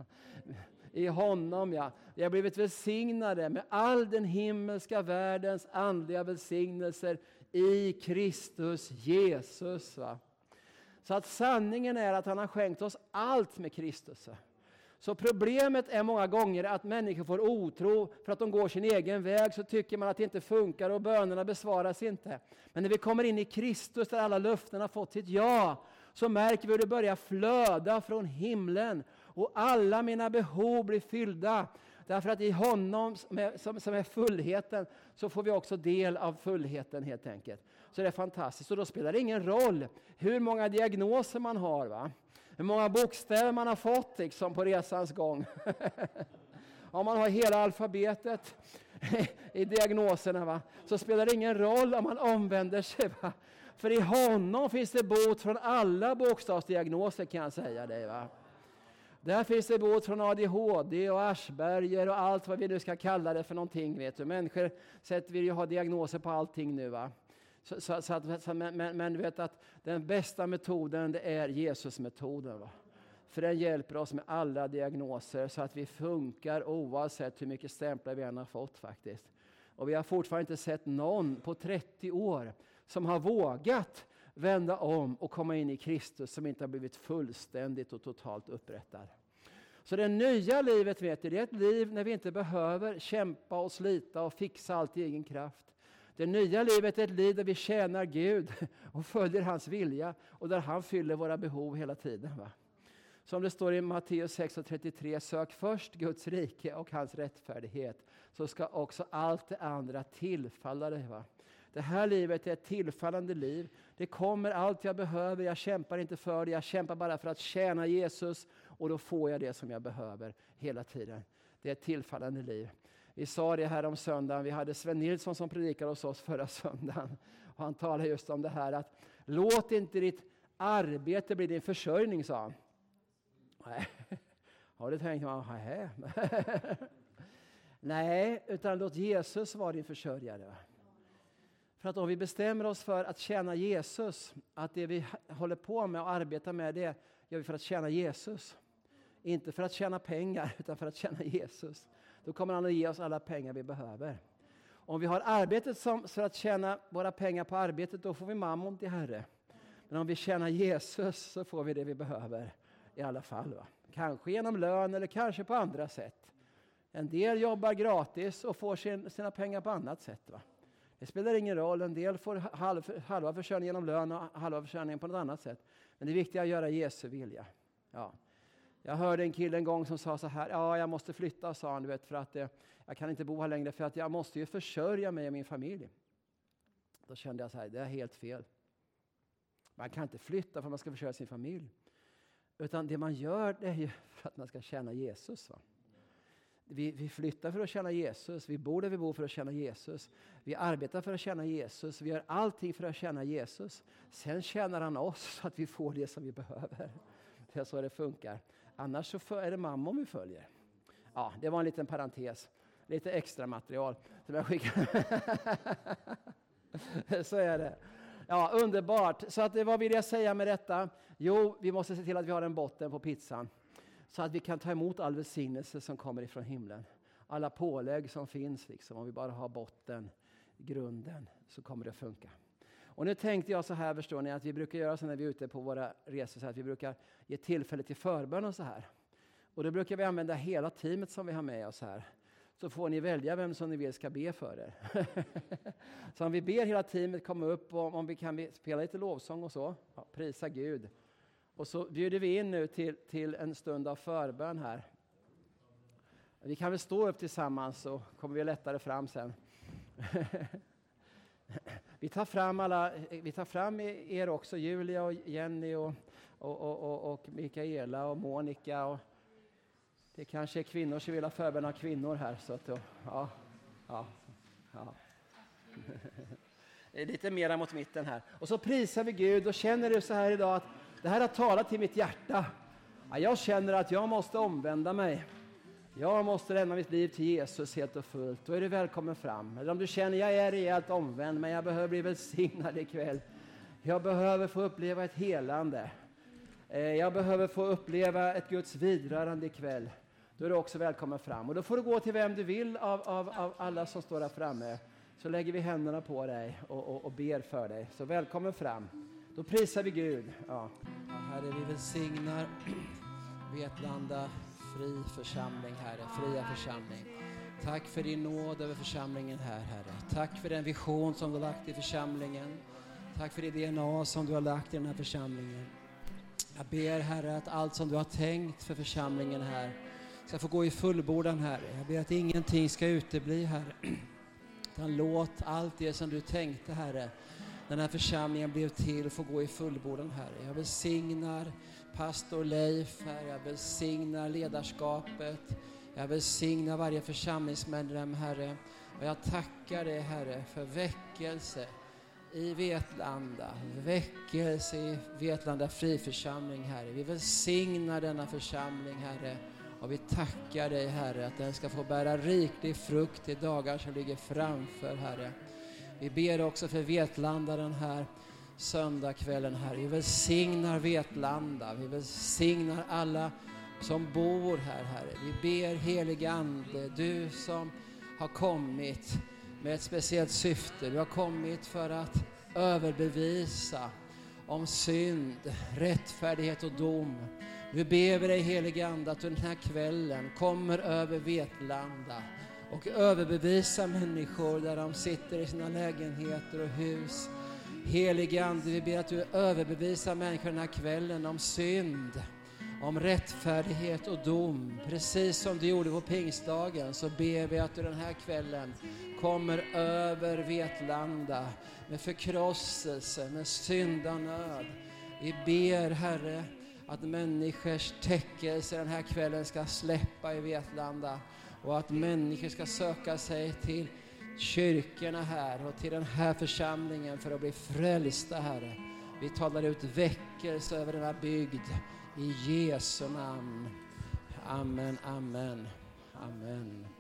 I honom, ja. Vi har blivit välsignade med all den himmelska världens andliga välsignelser i Kristus Jesus. Va? Så att sanningen är att han har skänkt oss allt med Kristus. Så problemet är många gånger att människor får otro för att de går sin egen väg, så tycker man att det inte funkar och bönerna besvaras inte. Men när vi kommer in i Kristus där alla löften har fått sitt ja, så märker vi hur det börjar flöda från himlen och alla mina behov blir fyllda. Därför att i honom som är fullheten så får vi också del av fullheten helt enkelt. Så det är fantastiskt. Och då spelar det ingen roll hur många diagnoser man har, va? Hur många bokstäver man har fått liksom, på resans gång. Om man har hela alfabetet i diagnoserna, va? Så spelar det ingen roll om man omvänder sig. Va? För i honom finns det bot från alla bokstavsdiagnoser, kan jag säga dig. Va? Där finns det bot från ADHD och Asperger och allt vad vi nu ska kalla det för någonting. Vet du. Människor vill ju ha diagnoser på allting nu, va? Men du vet att den bästa metoden, det är Jesus-metoden. Va? För den hjälper oss med alla diagnoser så att vi funkar oavsett hur mycket stämplar vi än har fått faktiskt. Och vi har fortfarande inte sett någon på 30 år som har vågat vända om och komma in i Kristus som inte har blivit fullständigt och totalt upprättad. Så det nya livet, vet du, det är ett liv när vi inte behöver kämpa och slita och fixa allt i egen kraft. Det nya livet är ett liv där vi tjänar Gud och följer hans vilja och där han fyller våra behov hela tiden. Va? Som det står i Matteus 6:33, sök först Guds rike och hans rättfärdighet, så ska också allt det andra tillfalla dig. Va? Det här livet är ett tillfallande liv. Det kommer allt jag behöver. Jag kämpar inte för det. Jag kämpar bara för att tjäna Jesus. Och då får jag det som jag behöver hela tiden. Det är ett tillfallande liv. Vi sa det här om söndagen. Vi hade Sven Nilsson som predikade hos oss förra söndagen. Och han talade just om det här att låt inte ditt arbete bli din försörjning, sa han. Nej. Har du tänkt? Nej. Nej, utan låt Jesus vara din försörjare. För att om vi bestämmer oss för att tjäna Jesus, att det vi håller på med och arbetar med, det gör vi för att tjäna Jesus. Inte för att tjäna pengar, utan för att tjäna Jesus. Då kommer han att ge oss alla pengar vi behöver. Om vi har arbetet för att tjäna våra pengar på arbetet, då får vi mammon till Herre. Men om vi tjänar Jesus så får vi det vi behöver i alla fall. Va? Kanske genom lön eller kanske på andra sätt. En del jobbar gratis och får sina pengar på annat sätt. Va? Det spelar ingen roll. En del får halva försörjningen genom lön och halva försörjningen på något annat sätt. Men det viktiga är att göra Jesu vilja. Ja. Jag hörde en kille en gång som sa så här. Ja, jag måste flytta, sa han. Du vet, för att jag kan inte bo här längre för att jag måste ju försörja mig och min familj. Då kände jag så här. Det är helt fel. Man kan inte flytta för att man ska försörja sin familj. Utan det man gör, det är ju för att man ska tjäna Jesus. Va? Vi flyttar för att tjäna Jesus. Vi bor där vi bor för att tjäna Jesus. Vi arbetar för att tjäna Jesus. Vi gör allting för att tjäna Jesus. Sen tjänar han oss så att vi får det som vi behöver. Det är så det funkar. Annars så är det mammon vi följer. Ja, det var en liten parentes. Lite extra material som jag skickar. Så är det. Ja, underbart. Så att, vad vill jag säga med detta? Jo, vi måste se till att vi har en botten på pizzan. Så att vi kan ta emot all välsignelse som kommer ifrån himlen. Alla pålägg som finns, liksom, om vi bara har botten, grunden, så kommer det att funka. Och nu tänkte jag så här, förstår ni, att vi brukar göra så när vi är ute på våra resor, så att vi brukar ge tillfälle till förbön och så här. Och då brukar vi använda hela teamet som vi har med oss här. så får ni välja vem som ni vill ska be för er. Så om vi ber hela teamet komma upp och om vi kan spela lite lovsång och så, ja, prisa Gud. Och så bjuder vi in nu till en stund av förbön här. Vi kan väl stå upp tillsammans så kommer vi lättare fram sen. Vi tar fram er också, Julia och Jenny och Mikaela och Monica. Och det kanske är kvinnor som vill ha förbön av kvinnor här. Så att, ja. Det är lite mera mot mitten här. Och så prisar vi Gud och känner det så här idag att det här har talat till mitt hjärta. Ja, jag känner att jag måste omvända mig. Jag måste lämna mitt liv till Jesus helt och fullt. Då är du välkommen fram. Eller om du känner jag är rejält omvänd men jag behöver bli välsignad ikväll. Jag behöver få uppleva ett helande. Jag behöver få uppleva ett Guds vidrörande ikväll. Då är du också välkommen fram. Och då får du gå till vem du vill av alla som står där framme. Så lägger vi händerna på dig och ber för dig. Så välkommen fram. Då prisar vi Gud. Ja. Herre, vi välsignar Vetlanda fri församling, Herre. Fria församling. Tack för din nåd över församlingen här, Herre. Tack för den vision som du har lagt i församlingen. Tack för det DNA som du har lagt i den här församlingen. Jag ber, Herre, att allt som du har tänkt för församlingen här ska få gå i fullbordan, Herre. Jag ber att ingenting ska utebli, Herre. Utan låt allt det som du tänkte, Herre, den här församlingen blev till få gå i fullbordan, Herre. Jag välsignar pastor Leif, Herre. Jag välsignar ledarskapet. Jag välsignar varje församlingsmedlem, Herre. Och jag tackar dig, Herre, för väckelse i Vetlanda. Väckelse i Vetlanda friförsamling, Herre. Vi välsignar denna församling, Herre. Och vi tackar dig, Herre, att den ska få bära riklig frukt i dagar som ligger framför, Herre. Vi ber också för Vetlanda den här söndagskvällen, Herre. Vi välsignar Vetlanda. Vi välsignar alla som bor här, Herre. Vi ber, helige Ande, du som har kommit med ett speciellt syfte. Du har kommit för att överbevisa om synd, rättfärdighet och dom. Nu ber vi dig, helige Ande, att du den här kvällen kommer över Vetlanda och överbevisa människor där de sitter i sina lägenheter och hus. Helige Ande, vi ber att du överbevisar människor den här kvällen om synd, om rättfärdighet och dom. Precis som du gjorde på pingstdagen så ber vi att du den här kvällen kommer över Vetlanda med förkrosselse, med syndanöd. Vi ber, Herre, att människors täckelse den här kvällen ska släppa i Vetlanda och att människor ska söka sig till kyrkorna här och till den här församlingen för att bli frälsta, Herre. Vi talar ut väckelse över den här bygd i Jesu namn. Amen, amen, amen.